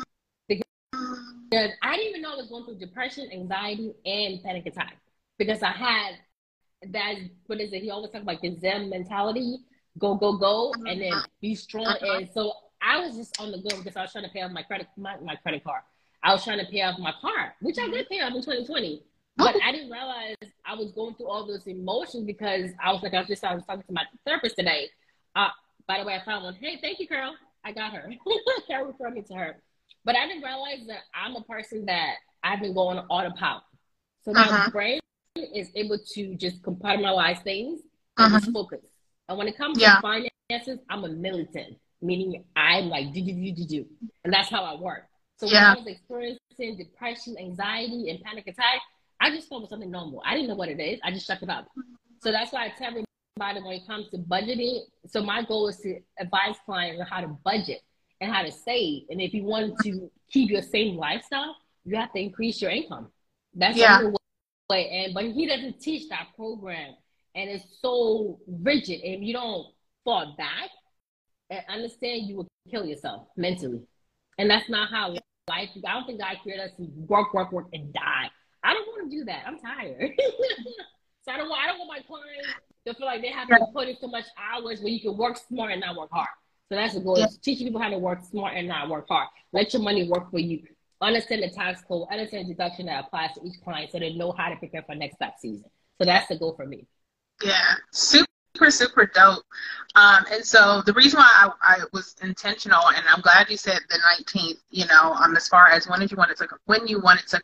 Because I didn't even know I was going through depression, anxiety, and panic attack. Because I had that, what is it? He always talks about the Zen mentality, go, and then be strong. And so I was just on the go because I was trying to pay off my credit card. I was trying to pay off my car, which I did pay off in 2020. But I didn't realize I was going through all those emotions because I was talking to my therapist today. By the way, I found one. Hey, thank you, Carol. I got her. Carol referred me to her. But I didn't realize that I'm a person that I've been going autopilot. So my brain is able to just compartmentalize things and just focus. And when it comes to finances, I'm a militant, meaning I'm like, do. And that's how I work. So when I was experiencing depression, anxiety, and panic attack, I just thought it was something normal. I didn't know what it is. I just shut it up. So that's why I tell everybody when it comes to budgeting. So my goal is to advise clients on how to budget and how to save. And if you want to keep your same lifestyle, you have to increase your income. That's the only way. But he doesn't teach that program. And it's so rigid. And if you don't fall back and understand, you will kill yourself mentally. And that's not how life, I don't think God created us to work, and die. I don't want to do that. I'm tired. So I don't want my clients to feel like they have to put in so much hours where you can work smart and not work hard. So that's the goal, is teaching people how to work smart and not work hard. Let your money work for you. Understand the tax code, understand the deduction that applies to each client so they know how to prepare for next tax season. So that's the goal for me. Yeah, super dope. And so the reason why I was intentional, and I'm glad you said the 19th, as far as when you wanted to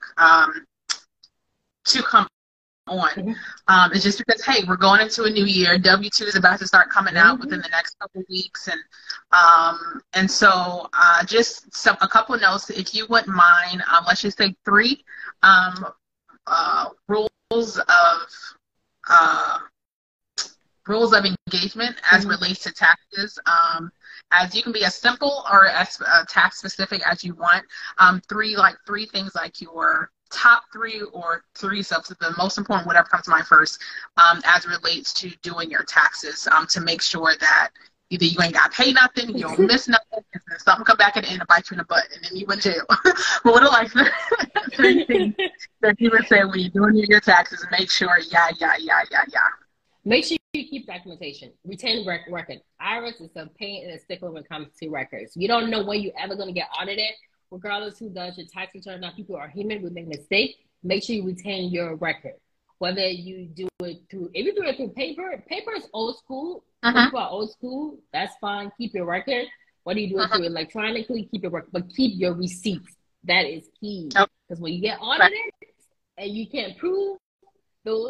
come on, it's just because, hey, we're going into a new year. W-2 is about to start coming out within the next couple of weeks, and so just a couple of notes, if you wouldn't mind. Let's just say 3 rules of engagement as relates to taxes. As you can be as simple or as tax specific as you want. 3 things, like your top 3 or 3 subs, the most important, whatever comes to mind first, as relates to doing your taxes, to make sure that either you ain't got to pay nothing, you don't miss nothing, and then something come back at the end and bite you in the butt, and then you in jail. But what are 3 things that you would say when you're doing your taxes, and make sure, Make sure you keep documentation. Retain record. IRS is a pain and a stickler when it comes to records. You don't know when you're ever going to get audited. Regardless who does your tax return, now people are human, we make mistakes. Make sure you retain your record. Whether you do it through, if you do it through paper is old school. People are old school, that's fine. Keep your record. Whether you do it through electronically, keep your record, but keep your receipts. That is key. Because when you get audited and you can't prove those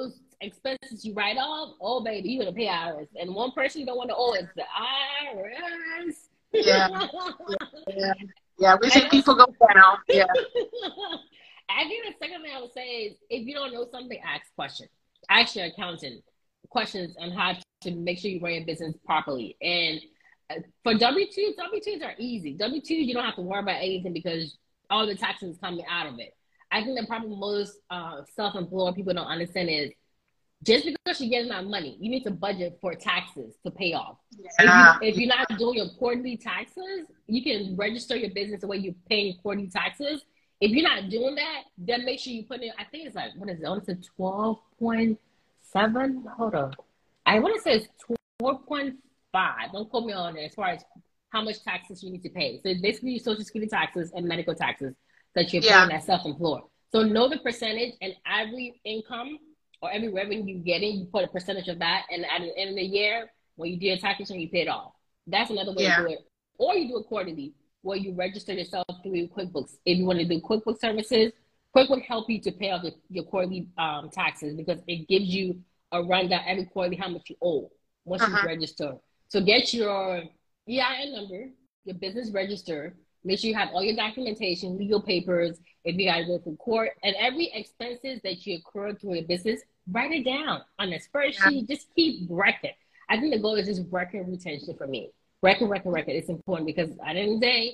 expenses you write off, oh baby, you're gonna pay IRS. And one person you don't want to owe is the IRS. Yeah. Yeah. Yeah. We see people go down. Yeah. I think the second thing I would say is if you don't know something, ask questions. Ask your accountant questions on how to make sure you run your business properly. And for W-2s are easy. W-2, you don't have to worry about anything because all the taxes coming out of it. I think the problem most self-employed people don't understand is just because you're getting that money, you need to budget for taxes to pay off. Yeah. If you're not doing your quarterly taxes, you can register your business the way you're paying quarterly taxes. If you're not doing that, then make sure you put in, I think it's like, what is it? I want to say 12.7. Hold on. I want to say it's 12.5. Don't quote me on it as far as how much taxes you need to pay. So it's basically your Social Security taxes and medical taxes that you're paying as self-employed. So know the percentage, and every income or every revenue you're getting, you put a percentage of that, and at the end of the year, when you do your tax return, you pay it off. That's another way to do it. Or you do it quarterly, where you register yourself through QuickBooks. If you want to do QuickBooks services, QuickBooks help you to pay off your quarterly taxes because it gives you a rundown every quarterly how much you owe once you register. So get your EIN number, your business register. Make sure you have all your documentation, legal papers, if you got to go through court, and every expenses that you incur through your business, write it down on a spreadsheet. Just keep record. I think the goal is just record retention for me. Record. It's important because at the end of the day,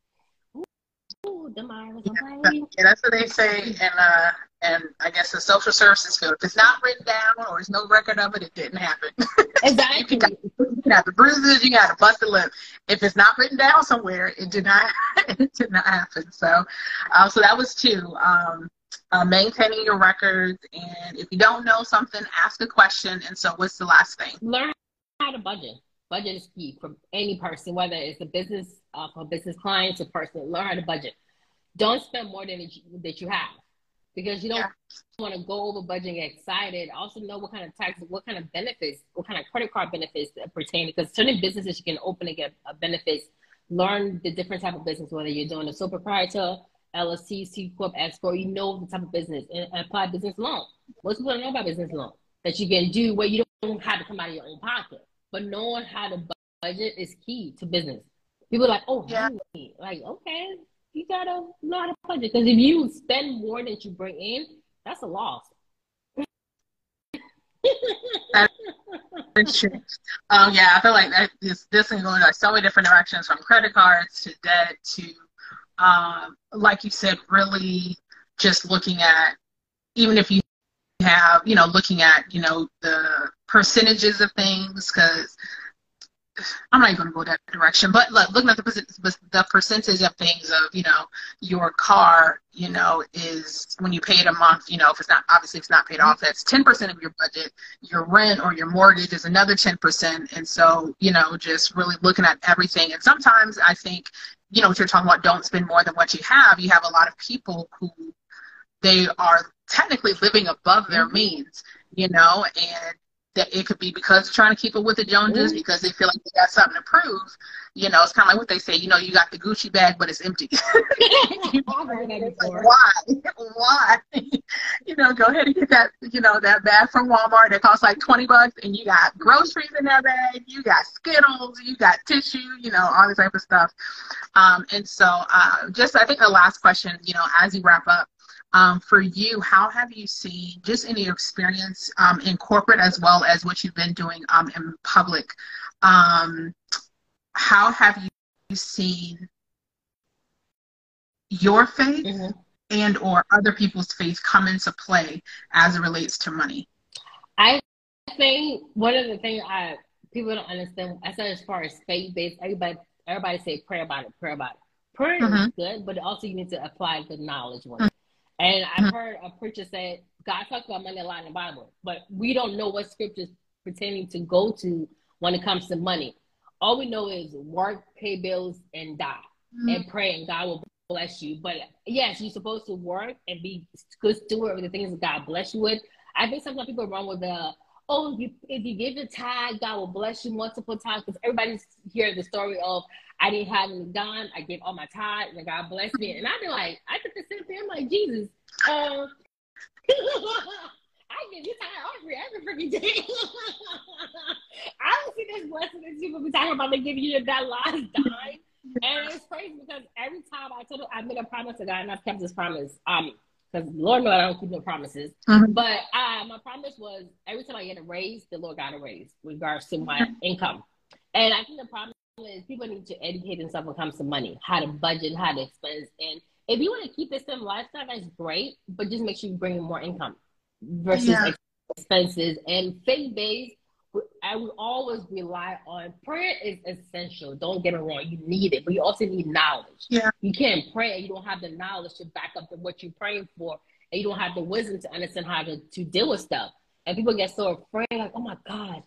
that's what they say and I guess the social services field. If it's not written down or there's no record of it, it didn't happen. Exactly. you got the bruises, you got a busted lip. If it's not written down somewhere, it did not happen. So so that was 2. Maintaining your records, and if you don't know something, ask a question. And so what's the last thing? Learn how to budget. Budget is key for any person, whether it's a business, for business clients or person. Learn how to budget. Don't spend more than that you have, because you don't want to go over budget and get excited. Also know what kind of taxes, what kind of benefits, what kind of credit card benefits that pertain, because certain businesses you can open and get benefits. Learn the different type of business, whether you're doing a sole proprietor, LLC, C Corp, S Corp. You know the type of business, and apply business loan. Most people don't know about business loan that you can do where you don't have to come out of your own pocket. But knowing how to budget is key to business. People are like, oh, honey. Like, okay, you gotta know how to budget, because if you spend more than you bring in, that's a loss. That's true. I feel like this can go in like so many different directions, from credit cards to debt to, like you said, really just looking at, even if you have, looking at, the percentages of things, because I'm not even going to go that direction, but looking at the percentage of things of, your car, is when you pay it a month, if it's not, obviously if it's not paid off, that's 10% of your budget. Your rent or your mortgage is another 10%. And so, just really looking at everything. And sometimes I think, what you're talking about, don't spend more than what you have. You have a lot of people who they are technically living above their means, and that it could be because they're trying to keep it with the Joneses, because they feel like they got something to prove. It's kind of like what they say, you got the Gucci bag, but it's empty. Like, why? Go ahead and get that, that bag from Walmart that costs like $20, and you got groceries in that bag, you got Skittles, you got tissue, all this type of stuff. And so just, I think the last question, as you wrap up, for you, how have you seen, just in your experience in corporate as well as what you've been doing in public, how have you seen your faith and or other people's faith come into play as it relates to money? I think one of the things people don't understand, I said, as far as faith-based, everybody say pray about it. Prayer is good, but also you need to apply the knowledge with it. And I've heard a preacher say, God talks about money a lot in the Bible, but we don't know what scriptures pertaining to go to when it comes to money. All we know is work, pay bills, and die, and pray, and God will bless you. But yes, you're supposed to work and be good steward of the things that God bless you with. I think sometimes people run with if you give the tithe, God will bless you multiple times, because everybody's hearing the story of, I didn't have any dime, I gave all my tithe, and God blessed me. And I be like, I took the same thing. I'm like, Jesus, I offering. We talking offering every freaking day. I don't see this blessing that people be talking about. They give you that last dime. And it's crazy because every time I made a promise to God and I've kept this promise. Because Lord knows I don't keep no promises. Mm-hmm. But my promise was every time I get a raise, the Lord got a raise in regards to my income. And I think the problem is people need to educate themselves when it comes to money, how to budget, how to expense. And if you want to keep the same lifestyle, that's great, but just make sure you bring in more income versus expenses. And faith-based, I would always rely on prayer is essential. Don't get me wrong, you need it, but you also need knowledge. Yeah. You can't pray and you don't have the knowledge to back up what you're praying for, and you don't have the wisdom to understand how to deal with stuff. And people get so afraid, like, oh my God,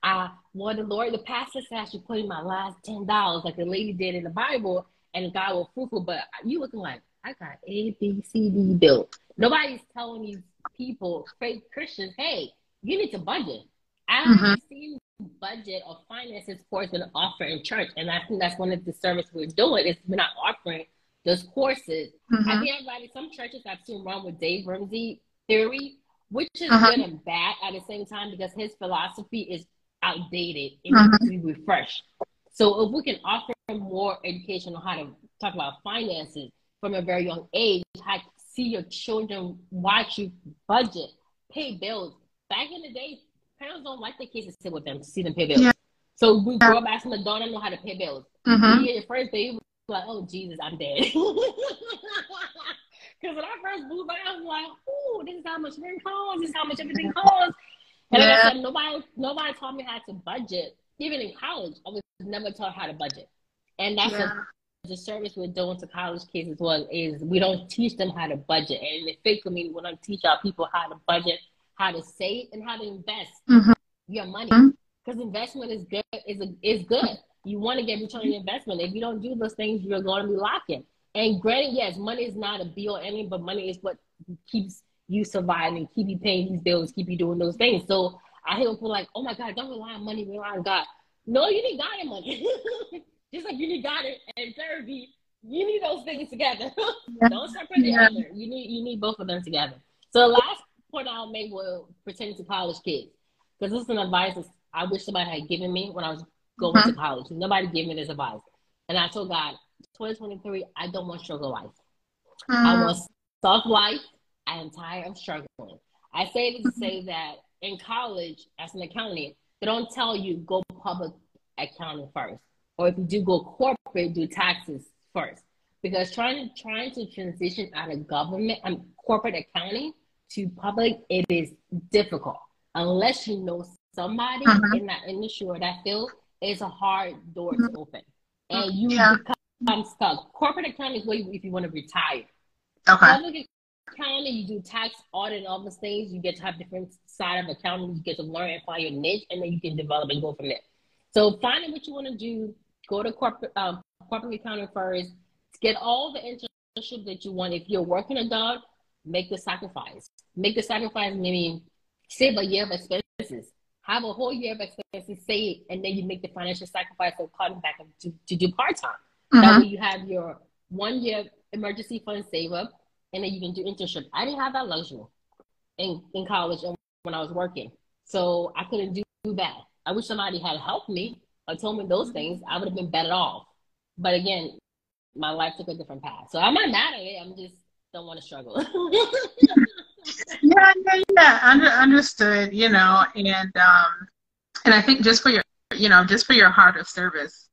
the pastor said I should put in my last $10, like the lady did in the Bible, and God will fruitful. But you looking like, I got A, B, C, D bill. Nobody's telling these people, fake Christians, hey, you need to budget. I haven't seen budget or finances course been offered in church, and I think that's one of the services we're doing. Is we're not offering those courses. I think some churches I've seen run with Dave Ramsey theory, which is good and bad at the same time because his philosophy is outdated and needs to be refreshed. So if we can offer more education on how to talk about finances from a very young age, how to see your children watch you budget, pay bills. Back in the day, parents don't like their kids to sit with them to see them pay bills. Yeah. So we grow up asking the daughter know how to pay bills. You get your first baby, like, oh Jesus, I'm dead. Because when I first moved back, I was like, oh, this is how much rent costs, this is how much everything costs. And like I said, nobody taught me how to budget. Even in college, I was never taught how to budget. And that's the service we're doing to college kids as well, is we don't teach them how to budget. And in the faith community, we don't teach our people how to budget, how to save, and how to invest your money. Because investment is good. Is good. You want to get return on your investment. If you don't do those things, you're going to be locking. And granted, yes, money is not a be or any, but money is what keeps you surviving, keep you paying these bills, keep you doing those things. So I hear people like, oh my God, don't rely on money, rely on God. No, you need God and money. Just like you need God and therapy, you need those things together. Don't separate the other. You need both of them together. So the last point I'll make will pertain to college kids. Because this is an advice I wish somebody had given me when I was going to college. Nobody gave me this advice. And I told God, 2023, I don't want struggle life. I want soft life. I am tired of struggling. I say this to say that in college, as an accountant, they don't tell you go public accounting first. Or if you do go corporate, do taxes first. Because trying to transition out of government and corporate accounting to public, it is difficult. Unless you know somebody in that industry or that field, it's a hard door to open. And you become stuck. Corporate accounting is where if you want to retire. Public accounting, you do tax, audit, and all those things. You get to have different side of accounting. You get to learn and find your niche, and then you can develop and go from there. So finding what you want to do, go to corporate accounting first. Get all the internship that you want. If you're working a job, make the sacrifice. Make the sacrifice, meaning save a year of expenses. Have a whole year of expenses saved, and then you make the financial sacrifice of cutting back to do part-time. That way you have your 1 year emergency fund save up, and then you can do internship. I didn't have that luxury in college and when I was working. So I couldn't do that. I wish somebody had helped me or told me those things. I would have been better off. But again, my life took a different path. So I'm not mad at it. I'm just don't want to struggle. Understood, and I think just for your heart of service,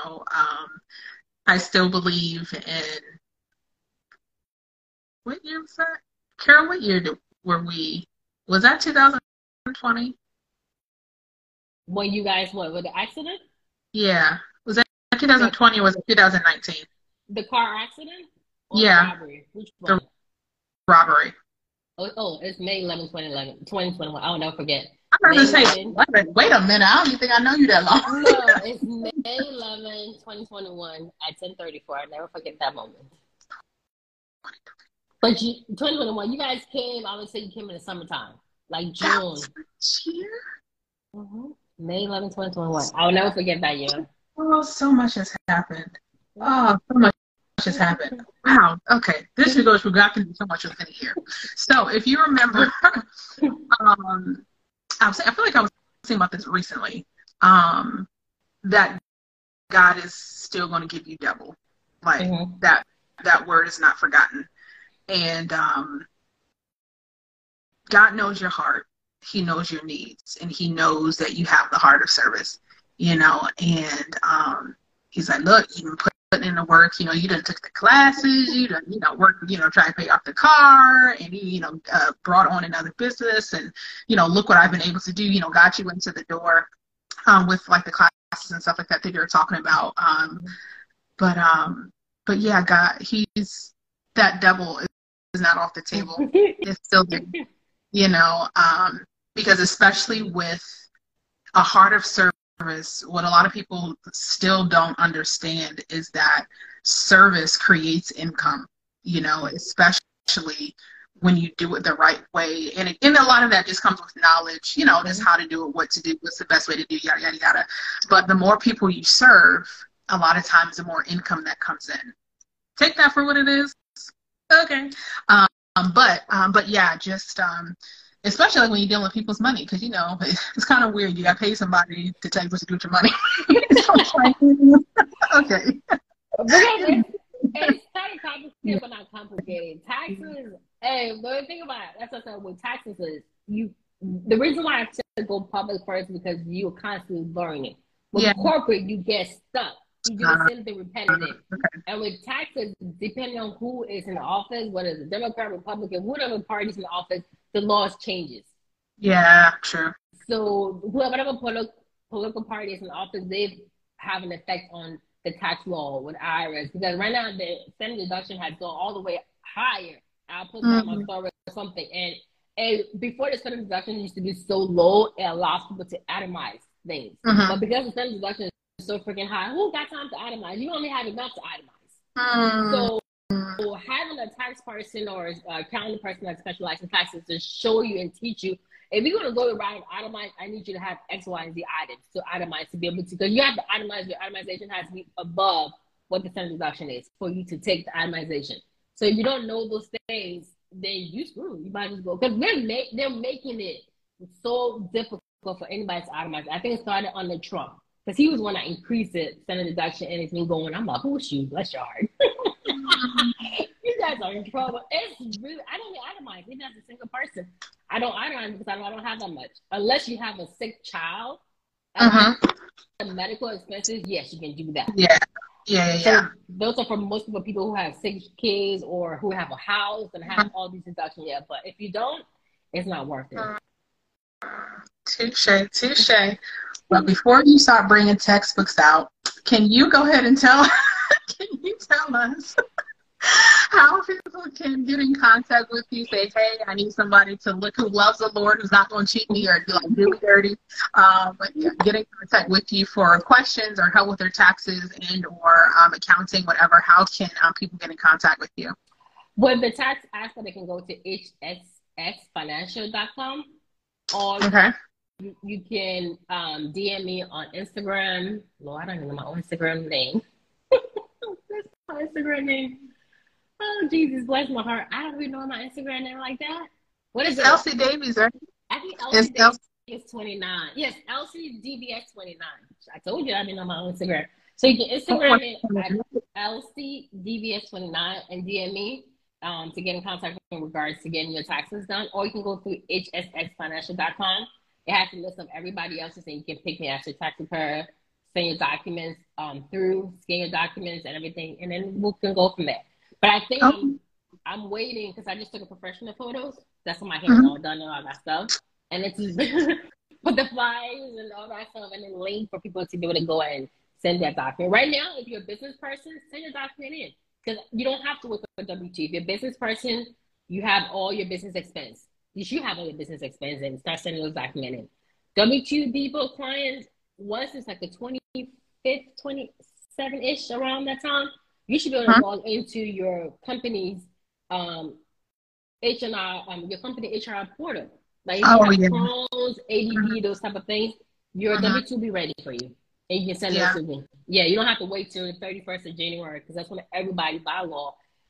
I still believe in, what year was that? Carol, what year was that 2020? When you guys went with the accident? Yeah. Was that 2020 or was it 2019? The car accident? Or yeah. Robbery? Which one? The robbery. Oh, it's May 11, 2021. I'll never forget. I'm going to say, wait a minute. I don't even think I know you that long. No, it's May 11, 2021 at 10:34. I'll never forget that moment. But 2021, you guys came, I would say you came in the summertime, like June. That was this year? May 11, 2021. I'll never forget that year. Oh, so much has happened. Oh, so much has happened. Wow. Okay. This just goes for God can do so much within a year. So if you remember, I feel like I was thinking about this recently. That God is still going to give you double. Like that word is not forgotten. And God knows your heart. He knows your needs, and he knows that you have the heart of service, and he's like, look, you've been putting in the work, you done took the classes, you done, worked, try to pay off the car, and brought on another business, and, look what I've been able to do, got you into the door, with like the classes and stuff like that you're talking about. But yeah, God, he's, that double is not off the table. It's still there. Because especially with a heart of service, what a lot of people still don't understand is that service creates income, especially when you do it the right way. And a lot of that just comes with knowledge, just how to do it, what to do, what's the best way to do, yada, yada, yada. But the more people you serve, a lot of times the more income that comes in. Take that for what it is. Okay. But yeah, just, especially like when you're dealing with people's money, because it's kind of weird. You got to pay somebody to tell you what to do with your money. Okay. It's kind of complicated, but not complicated. Taxes. Hey, the thing about it, that's what I said with taxes is the reason why I said to go public first is because you're constantly learning. With corporate, you get stuck. You do the same thing repetitive. Okay. And with taxes, depending on who is in the office, whether it's a Democrat, Republican, whatever party's in the office, the laws changes. Yeah, true. So whatever political party is in office, they have an effect on the tax law with IRS. Because right now, the Senate deduction has gone all the way higher. I'll put that on my story or something. And before the Senate deduction used to be so low, it allows people to itemize things. But because the Senate deduction is so freaking high, who got time to itemize? You only have enough to itemize. So having a tax person or accounting person that specializes in taxes to show you and teach you, if you're going to go around itemize, I need you to have X, Y, and Z items to itemize to be able to, because you have to itemize, your itemization has to be above what the Senate deduction is for you to take the itemization. So if you don't know those things, then you screw. You might just go, because they're making it so difficult for anybody to itemize. I think it started under Trump, because he was the one that increased it, Senate deduction, and it's been going, I'm like, who's you? Bless your heart. You guys are in trouble. It's really, I don't itemize, even as a single person. I don't itemize because I don't have that much. Unless you have a sick child, medical expenses, yes, you can do that. Yeah. So those are for most of the people who have sick kids or who have a house and have all these deductions. Yeah, but if you don't, it's not worth it. Touche. But before you start bringing textbooks out, can you go ahead and tell us how people can get in contact with you? Say, hey, I need somebody to look who loves the Lord, who's not going to cheat me or do me dirty. But get in contact with you for questions or help with their taxes and or accounting, whatever. How can people get in contact with you? With the tax aspect, they can go to hsxfinancial.com or you can DM me on Instagram. Lord, I don't even know my own Instagram name. That's my Instagram name. Oh, Jesus, bless my heart. I don't even know my Instagram name like that. What is it? Elsie Davies, right? I think Elsie Davies is 29. Yes, Elsie DBS 29. I told you I didn't know my own Instagram. So you can Instagram me at Elsie DBS 29 and DM me to get in contact in regards to getting your taxes done. Or you can go through hsxfinancial.com. It has a list of everybody else's, and you can pick me as your tax preparer, send your documents through, scan your documents and everything, and then we can go from there. But I think I'm waiting because I just took a professional photos. That's when my hair is all done and all that stuff. And it's put the flyers and all that stuff and then link for people to be able to go and send that document. Right now, if you're a business person, send your document in. Because you don't have to wait for W-2. If you're a business person, you have all your business expense. You should have all your business expense and start sending those documents in. W-2 people, clients, once it's like the 25th, 27-ish around that time, you should be able to log into your company's HR, your company HR portal. Like if you have phones, ADP, those type of things, your W-2 will be ready for you. And you can send it to me. Yeah, you don't have to wait till the 31st of January because that's when everybody by law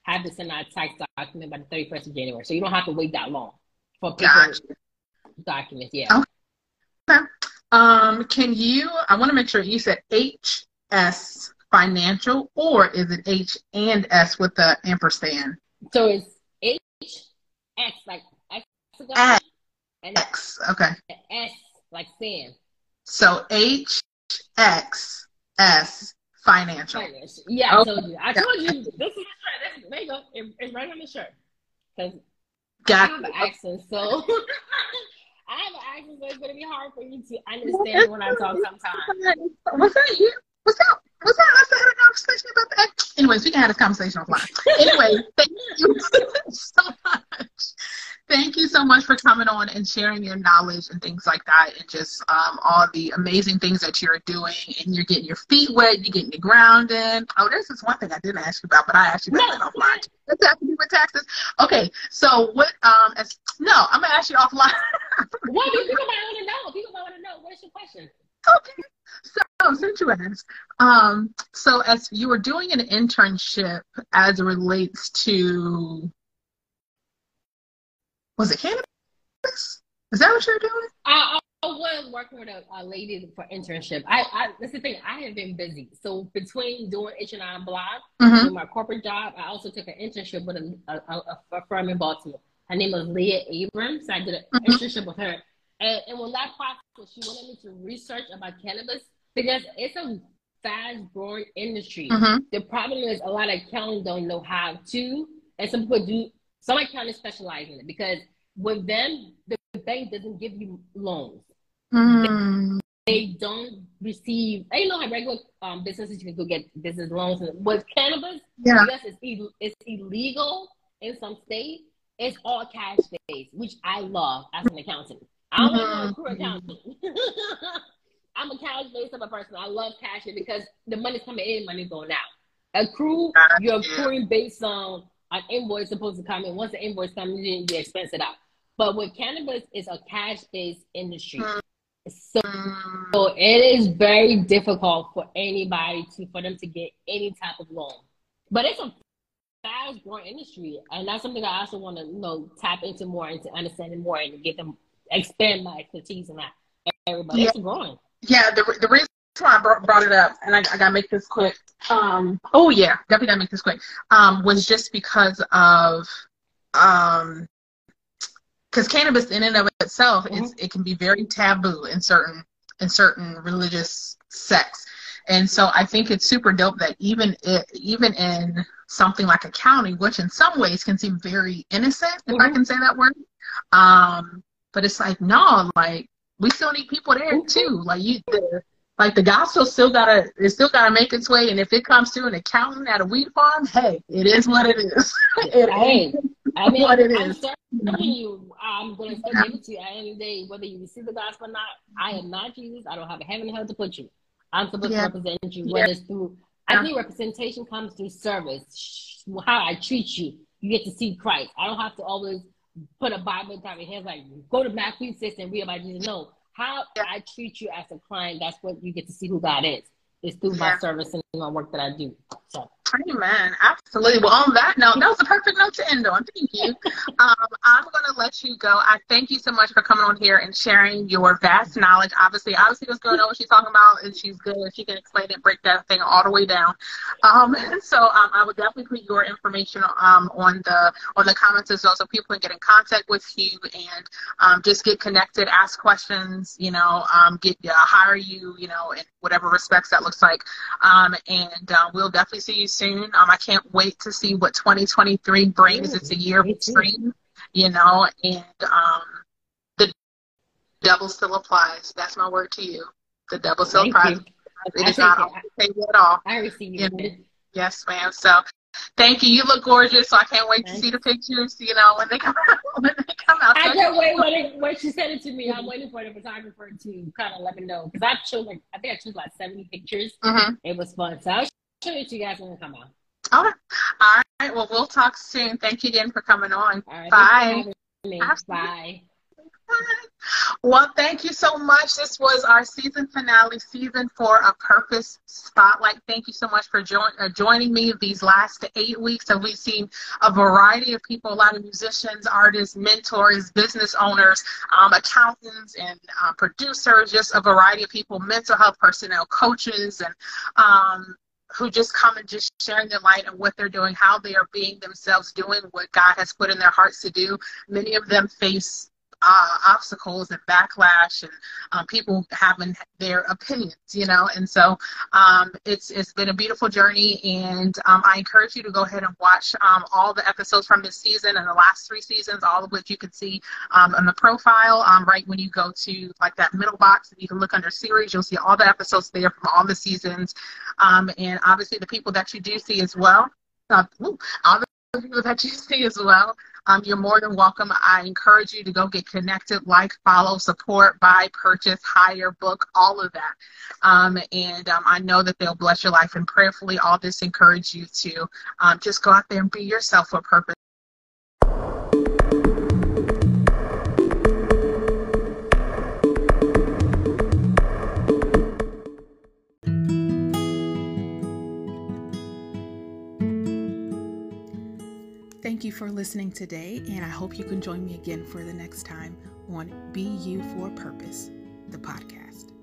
have to send out a tax document by the 31st of January. So you don't have to wait that long for paper Gotcha. documents. Yeah. Okay. Can you, I want to make sure you said HS Financial, or is it H and S with the ampersand? So it's H, X, like X, X. and X. Okay. S, like Sam. So H, X, S, Financial. Yeah, Okay. I told you, this is the shirt. There you go. It's right on the shirt. Because Got I have an accent, so I have an accent, so it's going to be hard for you to understand when I talk sometimes. Was that you? Was that us that had a conversation about that? Anyways, we can have this conversation offline. Anyway, thank you so much. Thank you so much for coming on and sharing your knowledge and things like that, and just all the amazing things that you're doing. And you're getting your feet wet, you're getting the ground in. Oh, there's this one thing I didn't ask you about, but I asked you about that offline. Does that have to do with taxes? Okay, so what? I'm gonna ask you offline. What do people might want to know? People might want to know. What's your question? Okay. So since you asked, so as you were doing an internship as it relates to, was it cannabis? Is that what you're doing? I was working with a lady for internship. That's the thing. I have been busy. So between doing H&R Block and my corporate job, I also took an internship with a firm in Baltimore. Her name was Leah Abrams. I did an internship with her. And when that process, she wanted me to research about cannabis because it's a fast-growing industry. The problem is a lot of accountants don't know how to, and some people do. Some accountants specialize in it because with them, the bank doesn't give you loans. They don't receive. You know how regular businesses, you can go get business loans. With cannabis, because it's illegal in some states, it's all cash based, which I love as an accountant. I don't want to know a crew accountant. I'm a cash based type of person. I love cash because the money's coming in, money's going out. Accrue, you're accruing based on an invoice supposed to come in. Once the invoice comes in, you expense it out. But with cannabis, it's a cash based industry. So it is very difficult for anybody for them to get any type of loan. But it's a fast growing industry, and that's something I also want to tap into more, into understanding more, and get them expand my expertise in that. Everybody, it's growing. Yeah, the reason why I brought it up, and I gotta make this quick. Definitely gotta make this quick. Was just because of because cannabis in and of itself it can be very taboo in certain religious sects, and so I think it's super dope that even in something like accounting, which in some ways can seem very innocent, if I can say that word, but it's like, no, like we still need people there too. Like the gospel still gotta make its way, and if it comes to an accountant at a wheat farm, hey, it is what it is. I mean, what it I'm is. telling you, I'm going to still give it to you at the end of the day, whether you receive the gospel or not. I am not Jesus. I don't have a heaven and hell to put you. I'm supposed to represent you, whether it's through, I think representation comes through service, how I treat you. You get to see Christ. I don't have to always put a Bible in your hands, like go to Matthew 6 and read about Jesus. No, how I treat you as a client, that's what you get to see who God is. It's through my service and my work that I do. So. Amen. Absolutely. Well, on that note, that was a perfect note to end on. Thank you. I'm going to let you go. I thank you so much for coming on here and sharing your vast knowledge. Obviously, this girl knows what she's talking about, and she's good. She can explain it, break that thing all the way down. So I would definitely put your information on the comments as well, so people can get in contact with you and just get connected, ask questions, hire you, in whatever respects that looks like. And we'll definitely see you soon. I can't wait to see what 2023 brings. It's a year of extreme, and the devil still applies. That's my word to you. The devil still applies. It is not off the table at all. I receive you. Yes, ma'am. So thank you. You look gorgeous. So I can't wait to see the pictures, when they come out. I can't wait when she sent it to me. I'm waiting for the photographer to kind of let me know. Because I think I chose like 70 pictures. It was fun. So I'll show it to you guys when they come out. Okay. All right. Well, we'll talk soon. Thank you again for coming on. All right. Bye. Bye. Well, thank you so much. This was our season finale, season 4 of Purpose Spotlight. Thank you so much for joining me these last 8 weeks. So we've seen a variety of people, a lot of musicians, artists, mentors, business owners, accountants, and producers, just a variety of people, mental health personnel, coaches, and who just come and just sharing their light on what they're doing, how they are being themselves, doing what God has put in their hearts to do. Many of them face obstacles and backlash, and people having their opinions, and so it's been a beautiful journey, and I encourage you to go ahead and watch all the episodes from this season and the last 3 seasons, all of which you can see on the profile right when you go to like that middle box, and you can look under series. You'll see all the episodes there from all the seasons, and obviously the people that you do see as well, all the people that you see as well, you're more than welcome. I encourage you to go get connected, like, follow, support, buy, purchase, hire, book, all of that. And I know that they'll bless your life, and prayerfully all this encourage you to just go out there and be yourself for purpose. Thank you for listening today, and I hope you can join me again for the next time on Be You for Purpose, the podcast.